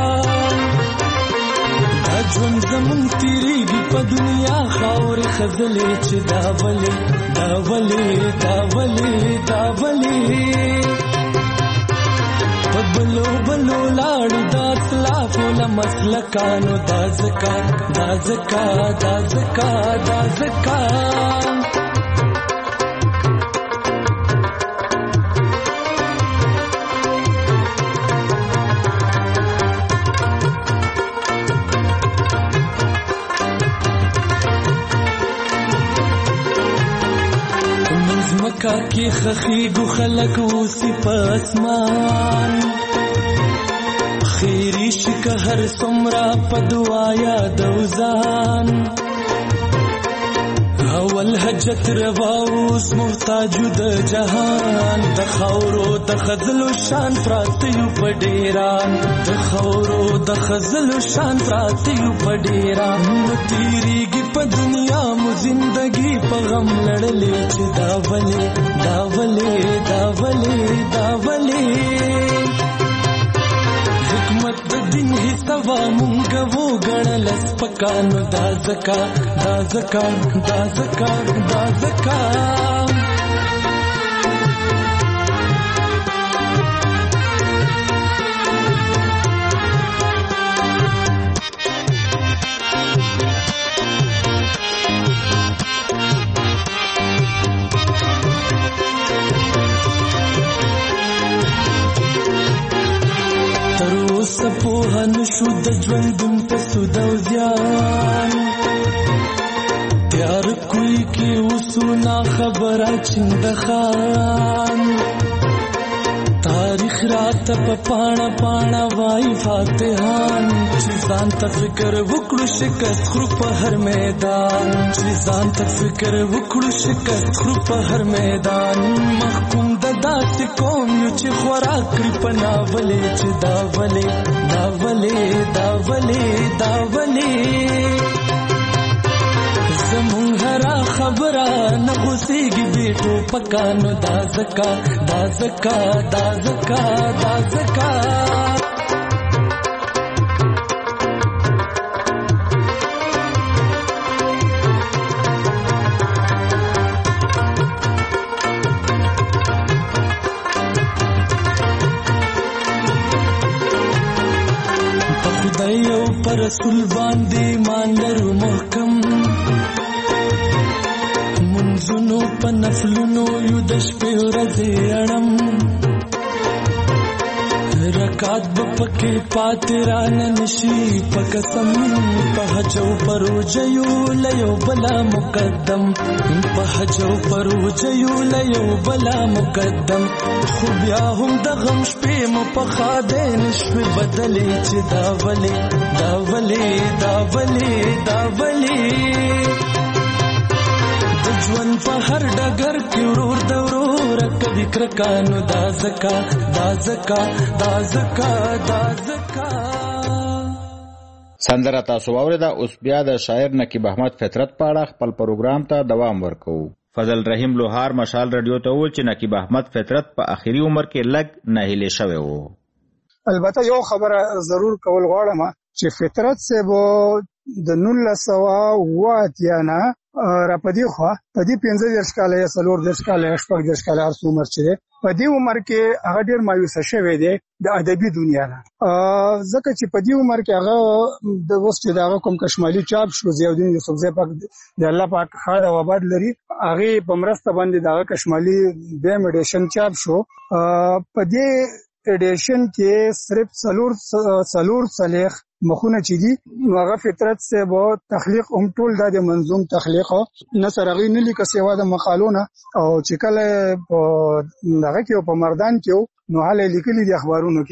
دا ژوند زمونږ تېرېږي په دنیا خاورې خزلې چې دا ولې دا ولې دا ولې دا ولې په بلو بلو لاړو دا اسلافو له مسلکانو دا ځکه دا ځکه دا ځکه دا ځکه مکا کی خخیگو خلق اوسی په اسمان خیری شکه هر سمرا په دعا یادو ځان اول حجت رواوس محتاجو د جهان د خاورو د خزلو شان پراتیو په ډیران د خاورو د خزلو شان پراتیو په ډیران نو تیریږي په دنیا مو زندگی په غم لړلې چې دا ولې دا ولې دا ولې دا ولې حکمت د دین حسابا مونږ وو ګڼل سپکانو دا زکا دا زکا دا زکا دا زکا سپوها نشو د ژوندون په سود او زیان تیار کوئی کی اوسونا خبره چندخان تاریخ رات په پاڼه پاڼه وای فاتحان چې ځان ته فکر وکړو شکست خرو په هر میدان چې ځان ته فکر وکړو شکست خرو په هر میدان محکوم د داسې قوم یو چې خوراک کړي په ناولې چې دا ولې دا ولې دا ولې دا ولې زمون هرا خبره نه غوسېږي بیٹو پکانو دا زکا دا زکا دا زکا دا زکا پر رسول باندې مان لرو محکم منځونو په نفلونو یو د شپې ورځې اړم رکات بپکې پاتې رانه نشي په قسم په حجو پروجیو لیو بلا مقدم په حجو پروجیو لیو بلا مقدم خو بیا هم د غم شپې مو په خاده نشوي بدلې چې دا ولې دا ولې دا ولې دا ولې ژوند په هر ډګر کې ورور د ورور کدي کرکانو دا زکا دا زکا دا زکا دا زکا سندره تاسو واورېده. اوس بیا د شاعر نقیب احمد فطرت په اړه خپل پروګرام ته دوام ورکوو. فضل رحیم لوهار مشال رادیو ته وویل چې نقیب احمد فطرت په اخري عمر کې لږ ناهیلی شوی و. البته یو خبره ضرور کول غواړم چې فطرت صاحب د 1980 نه را پدې خو پدې 15 کاله یا 14 کاله یا 14 کاله هر عمر چې پدې عمر کې هغه ډیر مایوس شوی دی د ادبي دنیا نه ځکه چې پدې عمر کې هغه د وسط دغه کوم کشمالي چاپ شو زیاودین یوسف زی پاک د الله پاک خاله و آباد لري هغه په مرسته باندې دغه کشمالي دیم ایډیشن چاپ شو پدې ایډیشن کې صرف سلور صالح مخونه چې دي هغه فطرت سے به تخلیق هم ټول د منظوم تخلیق نه سرغی نه لیکه سیوا د مقالونه او چې کله دغه کې په مردان کې نو حاله لیکلي دي اخبارونو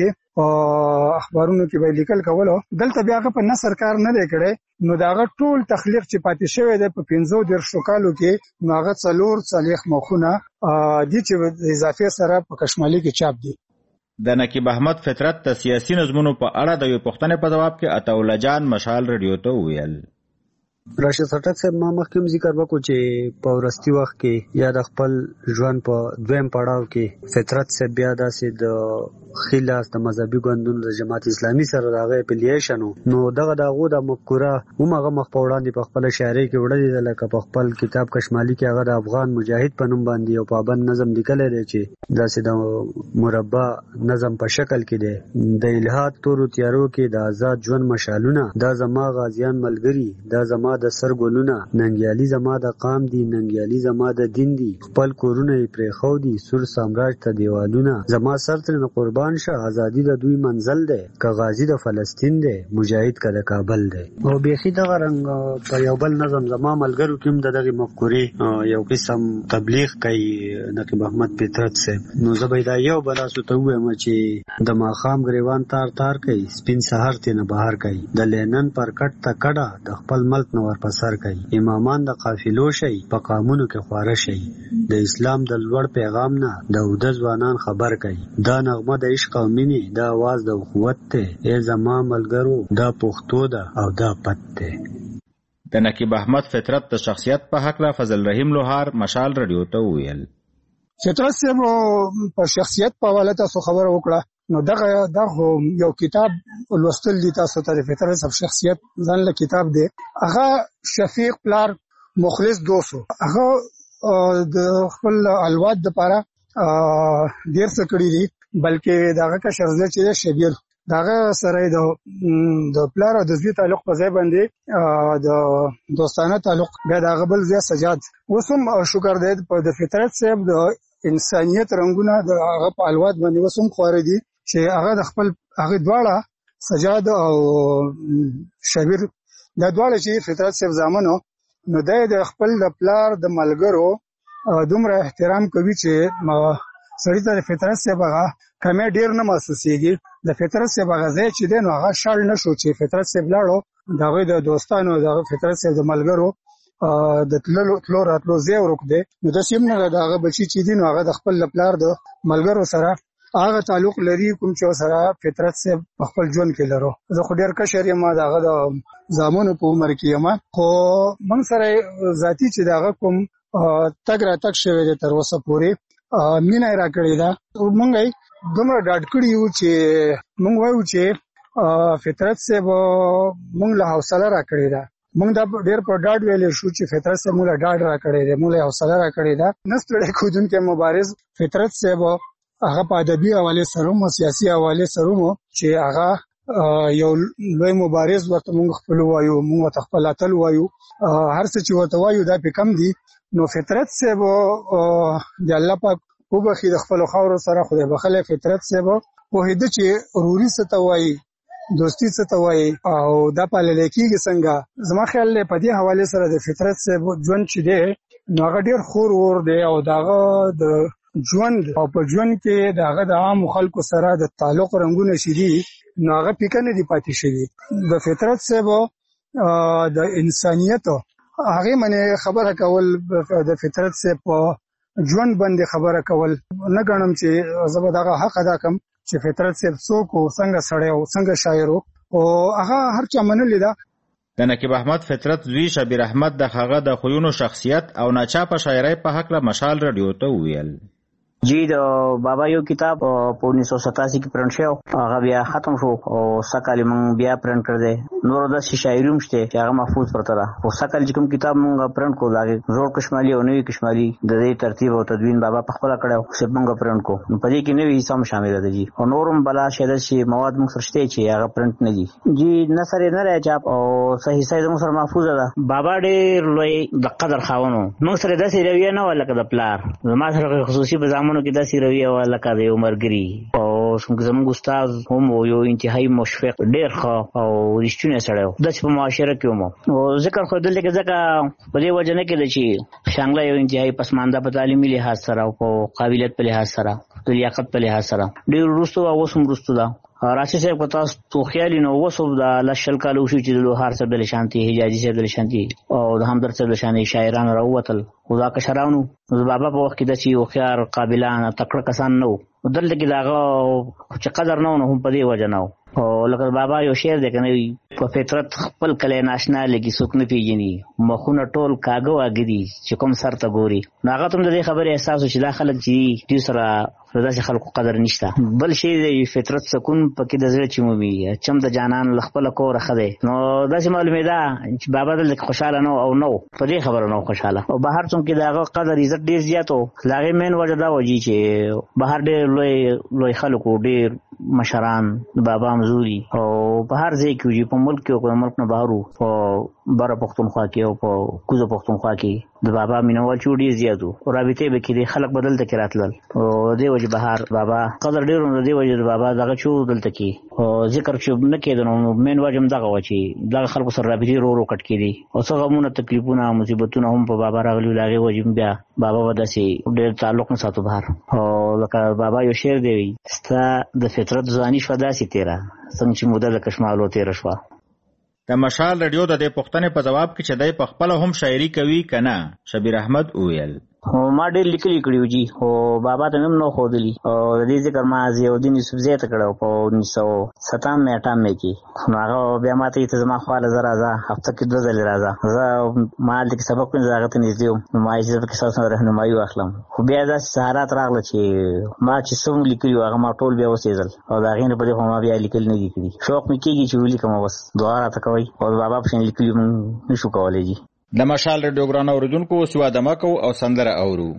کې به لیکل کولو دلته بیا په نثر کار نه دی کړی نو داغه ټول تخلیق چې پاتې شوی دی په 15 کالو کې نو هغه څلور صالح مخونه دي چې اضافه سره په کشمالي کې چاپ دي. د نقیب احمد فطرت د سیاسي نظمونو په اړه د یو پښتنې په جواب کې عطاالله جان مشال رادیو ته ویل. راشد خټک صاحب ما مخکې ذکر وکړو چې په ورستي وخت کې یا د خپل ژوند په دویم پړاو کې فطرت صاحب بیا داسې د خلاص د مذهبي ګوندونو د جماعت اسلامي سره دغه اپلیشن نو دغه د مفکوره همغه مخ په وړاندې په خپل شاعري کې وړلې ده لکه په خپل کتاب کشمالي کې هغه د افغان مجاهد په نوم باندې یو پابند نظم لیکلی دی چې داسې د مربع نظم په شکل کې دی د الهاد تورو تیارو کې د آزاد ژوند مشالونه دا زما غازیان ملګري دا زما د سر ګلونه ننګیالي زما د قام دي ننګیالي زما د دین دي خپل کورونه یې پرېښو دي سور سامراج ته دیوالونه زما سر ترې قربان شه ازادي د دوی منزل دی که غازی د فلسطین دی مجاهد که د کابل دی او بیخي دغه رنګ په یو بل نظم زما ملګرو کې هم دغه مفکورې یو قسم تبلیغ کوي نقیب احمد فطرت صاحب نو زه به دا یو بلاسو ته ووایم چې د ماښام ګریوان تار تار کوي سپین سهار تېنه بهار کوي د لینن پر کټ ته کډه د خپل ملک نه ورپسر کوي امامان د قافلو شي په قامونو کې خواره شي د اسلام د لوړ پیغام نه د اوده ځوانان خبر کوي دا نغمه د عشق او مینې دا आवाज د اخوت ته ای زما ملګرو دا پښتو ده او دا پت ده. د نقیب احمد فطرت د شخصیت په حق لا فضل رحیم لوهار مشال رادیو ته ویل. فطرت صاحب په شخصیت په حواله تاسو خبره وکړه نو دغه یو کتاب لوستل دي تاسو ته فطرت صاحب شخصیت ځان له کتاب دی هغه شفیق پلار مخلص دوستو هغه د خپل الواد لپاره ډیر څه کړی دي بلکې داغه کا شرزه چې شبیر داغه سره د پلار او د زوی تعلق په ځای باندې د دوستانه تعلق بیا داغه بل ځای سجاد وسم شکر دې په د فطرت صاحب د انسانيت رنگونه د هغه په الواد باندې وسم خواره دي چې هغه د خپل هغه دواړه سجاد او شبیر د دواړه چې فطرت صاحب زامنو نو د خپل د پلار د ملګرو دومره احترام کوي چې سړی ته فطرت صاحب هغه کمه ډیر نه محسوسيږي د فطرت صاحب هغه ځای چې دی نو هغه شړ نشو چې فطرت صاحب لاړو دغه د دوستانو د فطرت صاحب د ملګرو د تلو راتلو ځای ورک دی نو د سیمه دغه بچی چې دی نو هغه د خپل پلار د ملګرو سره هغه تعلق لري کوم چې سره فطرت صاحب خپل ژوند کې لرو زه خو ډیر کشر یم دغه د زامنو په عمر کې یم خو من سره ذاتی چې دغه کوم تګ را تک شوی دی تر اوسه پورې مینه را کړی دا مونږه دومره ډاډ کړی یو چې مونږ وایو چې فطرت صاحب مونږ له حوصله را کړی دا مونږ دا ډیر په ډاډ ویلې شو چې فطرت صاحب مونږ له ډاډ را کړی دی مونږ له حوصله را کړی دا نستړی کودونکو مبارز فطرت صاحب هغه په ادبي حواله سره او سیاسي حواله سره چې هغه یو لوی مبارز ورته موږ خپل وایو، موږ ته خپل اتل وایو، هر څه چې ورته وایو دا په کم دي. نو فطرت صاحب د الله پاک وبخي د خپل خاور سره خدای بخله. فطرت صاحب په هده چې روري څه ته وایي، دوستی څه ته وایي او دا پالل کېږي څنګه. زما خیال په دې حواله سره د فطرت صاحب ژوند چې دی نو هغه ډیر خور ور دی او داغه د ژوند او په ژوند کې داغه د عام خلکو سره د تعلق رنگونه شېدي نو هغه پکې دي پاتې شوی. د فطرت صاحب د انسانيت هغه منه خبره کول، د فطرت صاحب ژوند باندې خبره کول نه غنم چې زبر دغه حق ادا کوم چې فطرت صاحب څوک او څنګه سړی او څنګه شاعر او هغه هر چا منل دا. د نقیب احمد فطرت زوی شبیر احمد د هغه د خویونو شخصیت او ناچاپه شاعرۍ په حق له مشال رادیو ته ویل. جی د بابا یو کتاب په 1987 کې پرنټ شو، هغه بیا ختم شو او سکهال مونږ بیا پرنټ کړ دې. نور د شاعري هم شته چې هغه محفوظ پرته ده. او سکهال چې کوم کتاب مونږ پرنټ کو دا زوړ کشمالي او نوې کشمالي د دې ترتیب او تدوین بابا په خپل کړو چې مونږ پرنټ کو. په دې کې نوې حصہ شامل ده جی. او نورم بلا شاید شي مواد مونږ سرشته چې هغه پرنټ نه دي جی. نثر نه راځي چاپ او صحیح صحیح مونږ سره محفوظ ده. بابا ډېر لوی د قدر خاونو، مونږ سره د سیرویه نه ولکه د پلار زما سره خصوصي په ځامنو کې د سیرویه لکه د عمرګری او څنګه زموږ استاد هم یو انتهایی مشفق ډېر ښه او رښتینی سړی و. د په معاشره کې مو او ذکر خو دلته کې ځکه په دې وجه نه کې چې شانګله یو انتهایی پسمانده په تعلیمي لحاظ سره او په قابلیت په لحاظ سره د لیاقت په لحاظ سره ډېر وروسته او اوس هم وروسته ده. راشي صاحب په تاسو تو خیال نو وسو د لشل کالو شو چې د لوهار صاحب د شانتي، حجازي صاحب د شانتي او د همدرد صاحب د شانتي شاعران راووتل. خدا که شراونو د بابا په وخت کې د چې او خيار قابلان تکړه کسان نو دلته کې داغه چې قدر نه هم په دې وجه نه او لکه بابا یو شعر دی کنه په فطرت خپل کله ناشنا لګي څوک نه پیژني مخونه ټول کاغو اګدي چې کوم سر ته ګوري. ناغه تم د دې خبره احساس چې دا خلک چې دې سره داسې خلکو قدر نشته. بل شي د فطرت سکون پکې د زړه چې مومي چم د جانان لخپل کور خده نو داسې معلومه ده چې بابا د خوشاله نو او نو په دې خبره نو خوشاله او بهر څوم کې داغه قدر عزت ډیر زیاتو. لاغه مین وجه دا وږي چې بهر ډیر لوی خلکو ډیر مشران بابا مزوري او بهر ځای کې په ملک کې او ملک نه بهرو او بره پښتونخوا کې او په کوزه پښتونخوا کې د بابا مینوال چوډي زیاتو او رابطه به کې خلک بدل تک راتلل او دې وجه بهر بابا قدر ډیر نو دې وجه بابا دغه چو دلته کې او ذکر چې نه کېدنو مین وجه دغه وچی دغه خلکو سره رابطه ورو کټ کېدي او څه غمونه تکلیفونه مصیبتونه هم په بابا راغلي لاغه وجه بیا بابا وداسي ډیر تعلق نه ساتو بهر او لکه بابا یو شعر دی ستا د فطرت ځواني شو داسي تیرا څنګه چې موده د کشمالو تیر شو. د مشال رادیو د دې پوښتنې په جواب کې چې دای په خپل هم شاعري کوي کنه شبیر احمد وویل ما ډېر لیکلي کړیو جی او بابا ته هم نو خودلی او د دې ذکر ما زیودین یوسف زیات کړو په 1997 کې هغه بیا ماته ته زما خواله زرا هفته کې 2 ځله راځه زه ما د سبق په ځای ته نږدې نو ما یې په کیسه سره راهنمایي واخلم خو بیا د سهارات راغله چې ما چې څوم لیکلو هغه ما ټول بیا وسېزل او دا غینه په دې خو ما بیا لیکل نه دي کړی. شوق مې کېږي چې ولیکم بس دعا راته کوي او بابا په شان لیکلو نشو کولای جی. د مشال رادیو ګران اوریدونکو سوا دمکو او سندره اورو.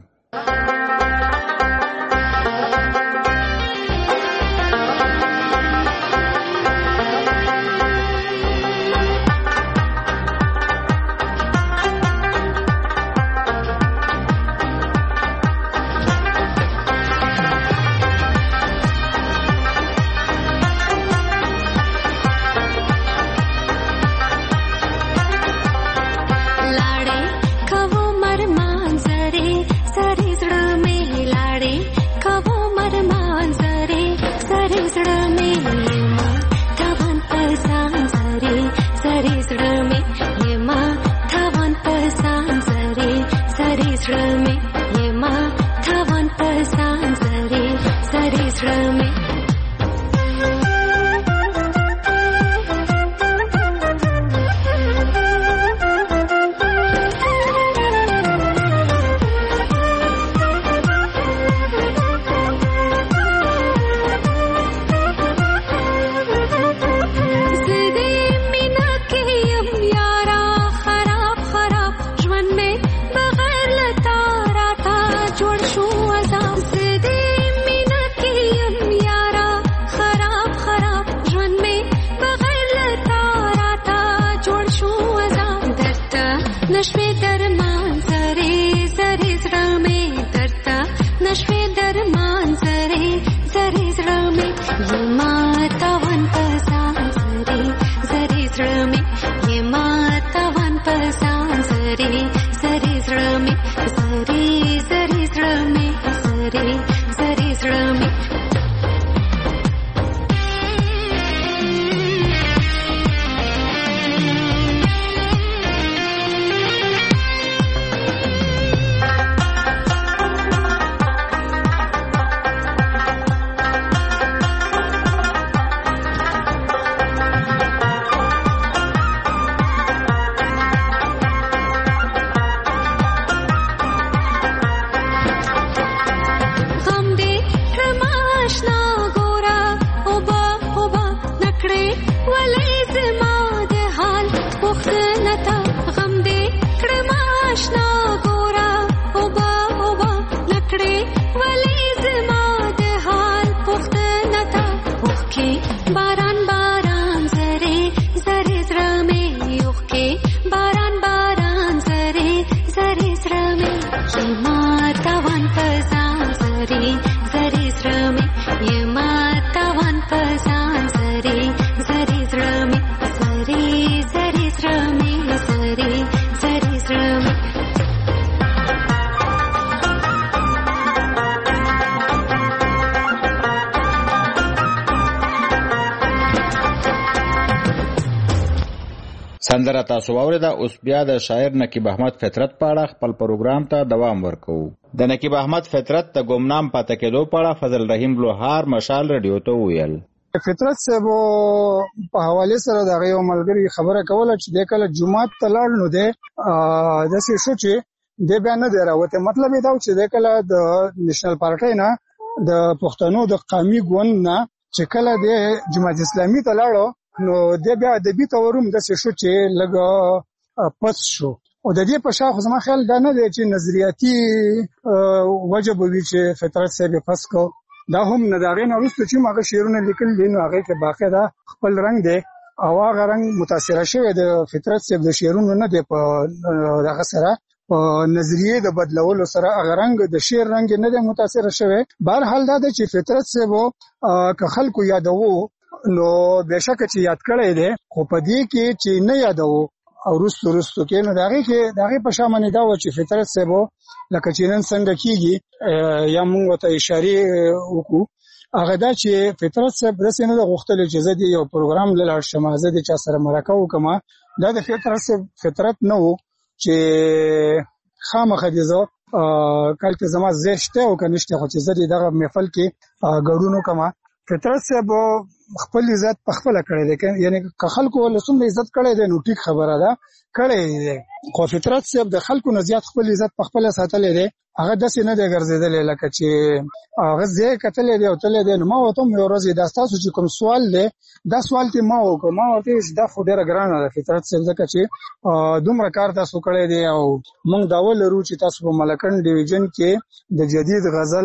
خراب خراب ژوند مې بغیر لتا नशे दरमान सरे सरे ज़्रमे दर्ता नशे दरमान सरे सरे ज़्रमे ये माता वन पसान सरे सरे ज़्रमे ये माता वन पसान सरे सरे ज़्रमे सरे सरे ज़्रमे सरे सरे ज़्रमे سندره تاسو واورېده. اوس بیا د شاعر نقیب احمد فطرت په اړه خپل پروګرام ته دوام ورکوو. د نقیب احمد فطرت د ګمنام پاتې کېدو په اړه فضل رحیم لوهار مشال رادیو ته وویل. فطرت صاحب په حواله سره د یو ملګری خبره کوله چې د کله جمعه ته لاړ نو د داسې شو چې د بیان نه دی راوته. مطلب دا چې د کله د نېشنل پارټي نه د پښتنو د قومي ګوند نه چې کله د جماعت اسلامي ته لاړو نو د بیا د بي تورم د څه شو چې لګ پس شو. او د دې په شاخ زما خیال دا نه دی چې نظریاتي وجب وي چې فطرت صاحب پس کو. دا هم نه داغې نه وروسته چې ماغه شعرونه لیکل دي نو هغه کې باقاعده خپل رنگ دی او هغه رنگ متاثر شوی د فطرت صاحب د شعرونو نه دی په دغه سره په نظریه د بدلولو سره هغه رنگ د شعر رنگ نه دی متاثر شوی. بهر حال دا چې فطرت صاحب که خلکو یادوو نو بهشکه چې یاد کړی دی خو په دې کې چې نه یادوو او رستو کې نو داغه په شامل دا و چې فطرت صاحب لکه چې نن څنګه کیږي یا موږ ته اشاره وکړو هغه دا چې فطرت صاحب رسې نه غوښتل چې زه دې یو پروګرام لاله شمازه دې چا سره مرکه وکما. دا د فطرت نه و چې خامخ دې زه کله زما زشته او کنيشته خو چې زه دې دغه محفل کې ګډونو کما. فطرت صاحب خپل عزت په خپل کړی دی یعنی که خلکو ولسوم د عزت کړی دی نو ټیک خبره ده کړی دی خو فطرت صاحب د خلکو نه زیات خپل عزت په خپل ساتلی دی. هغه داسې نه دی ګرځېدلی لکه چې هغه ځای کتلی دی او تللی دی. نو ما ورته هم یو ورځ دا ستاسو چې کوم سوال دی دا سوال ته ما وکړ ما ورته دا خو ډېره ګرانه ده فطرت صاحب ځکه چې دومره کار تاسو کړی دی او موږ دا ولرو چې تاسو په ملکن ډیویژن کې د جدید غزل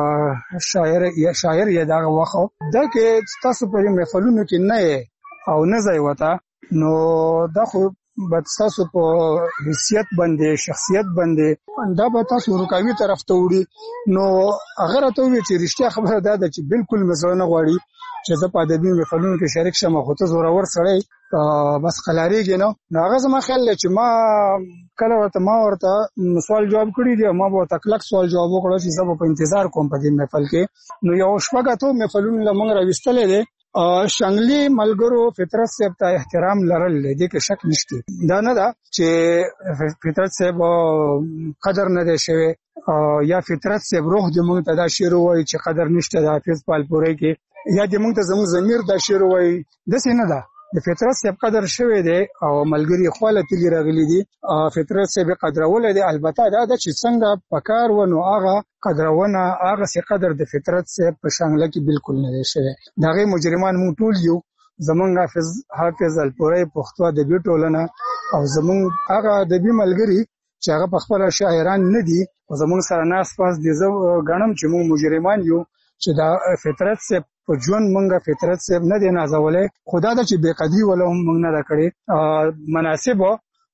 شاعر یې دغه وخت دا کې تاسو په محفلونو کې نه او نه ځای وته نو دا خو به تاسو په حیثیت باندې شخصیت باندې دا به تاسو رکاوي طرف ته وړي. نو هغه راته وی چې رښتیا خبره ده چې بالکل مسله نه غواړي چې زه په ادبي محفلونو کې شریک شم خو ته زورور سړی بس خلاریږي. نو هغه زما خیال چې ما کله ورته سوال جواب کړی دی ما به تکلک سوال جواب وکړو چې زه په انتظار کوم په دې محفل کې. نو یو شپږه ته محفلونو لمنګ راوستلې دي شانګلی ملګرو فطرت صاحب ته احترام لرل دي کې شک نشته. دا نه ده چې فطرت صاحب قدر نه دی شوی یا فطرت صاحب روح دې موږ ته دا شعر وایي چې قدر نشته د حافظ پالپوري کې یا دې موږ ته زموږ ضمیر دا شعر وایي داسې نه ده. د فطرت صاحب قدر شوی دی او ملګری خواله تلی راغلي دي فطرت صاحب قدرول دي. البته دا چې څنګه پکار ونو هغه قدرونه هغه سي قدر د فطرت صاحب په شانګله کې بالکل نه دی شوی. دغه مجرمان مو ټول یو زمونږ حافظ الپوري پښتو د بیټولنه او زمونږ هغه د بي ملګری چې هغه په خپل شاعران نه دي او زمونږ سره ناس پاس دي زه غنم چې مو مجرمان یو چې دا فطرت صاحب په ژوند مونږه فطرت صاحب نه دی نازولې خدا د چې بے قدری ولا هم مونږ نه کړې مناسب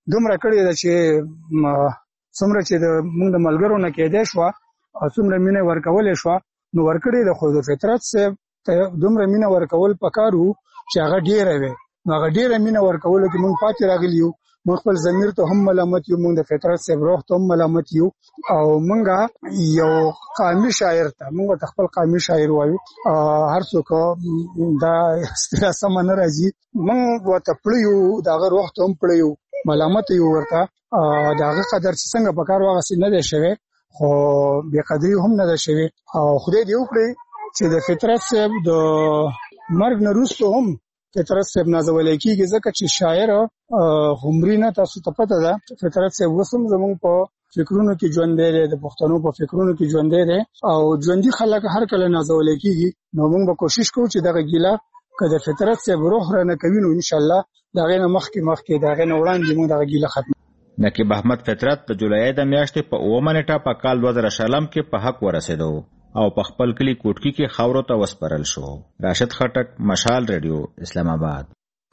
دومره کړی ده چې څومره چې موږ د ملګرو نه کېدای شو او څومره مینه ورکولې شو نو ورکړی د خو د فطرت صاحب ته دومره مینه ورکول پکارو چې هغه ډیره وي نو هغه ډیره مینه ورکول چې موږ پاتې راغلی یو موږ خپل ضمیر ته هم ملامت یو موږ د فطرت صاحب روح ته هم ملامت یو او موږ یو قومي شاعر ته موږ خپل قومي شاعر وایو هر څوک دا اصطلاح سم نه راځي موږ ورته پړیو دغه روح ته هم پړیو ملامت یو ورته دغه قدر چې څنګه په کار واغسي نه دی شوی خو بے قدری هم نه ده شوی او خدای دې وکړي چې د فطرت صاحب د مرګ نه وروسته هم فطرت صاحب نازولای کیږي ځکه چې شاعر عمرینه تاسو ته پته ده فطرت صاحب وسم زموږ په فکرونو کې ژوند دی د پښتنو په فکرونو کې ژوند دی او ژوندۍ خلک هر کله نازولای کیږي نو موږ به کوشش کوو چې دغه ګیله کله فطرت صاحب روح را نه کوي نو ان شاء الله دغه نه مخکې دغه نه وړاندې موږ دغه ګیله ختم. نقیب احمد فطرت د جولای د میاشتې په 9 نیټه په کال 2000 کې په حق ورسېدو او په خپل کلی کوټکی کې خاورو ته وسپارل شو. راشد خټک، مشال ریډیو، اسلام آباد.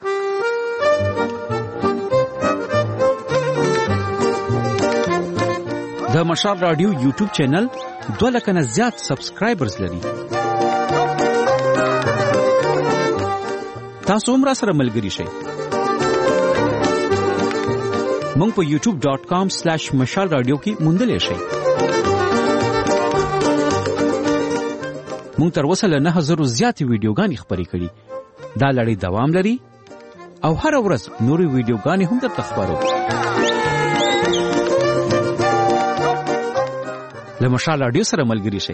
د مشال رادیو یوټیوب چینل 2 لک نه زیات سبسکرایبرز لري. تاسو هم را سره ملګری شئ. مونږ په youtube.com/مشال رادیو کې موندلی شئ. مونږ تر اوسه له 9000 زیاتې ویډیوګانې خپرې کړي. دا لړۍ دوام لري او هر ورځ نورې ویډیوګانې هم درته خپرو. له مشال رادیو سره ملګری شئ.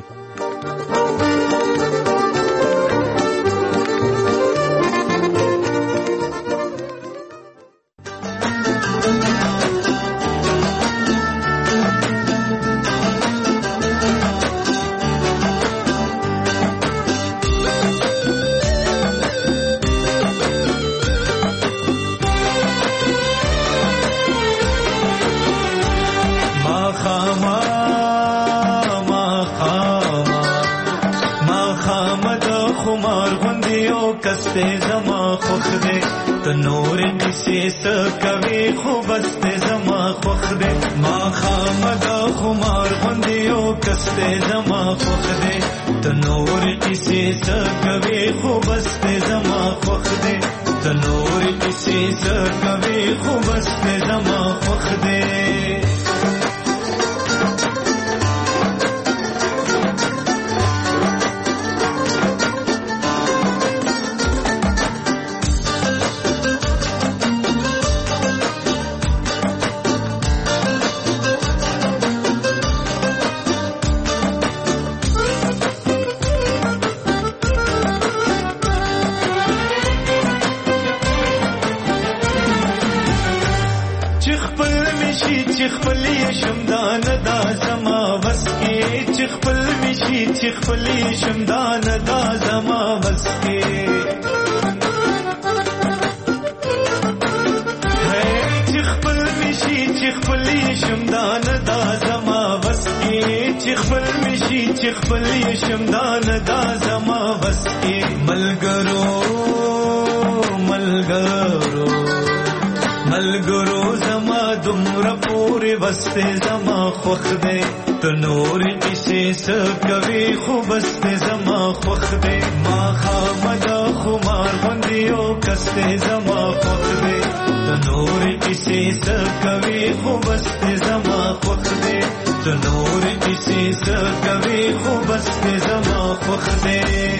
تو نور کسی سر کبھی خوب بس زما خوخ دے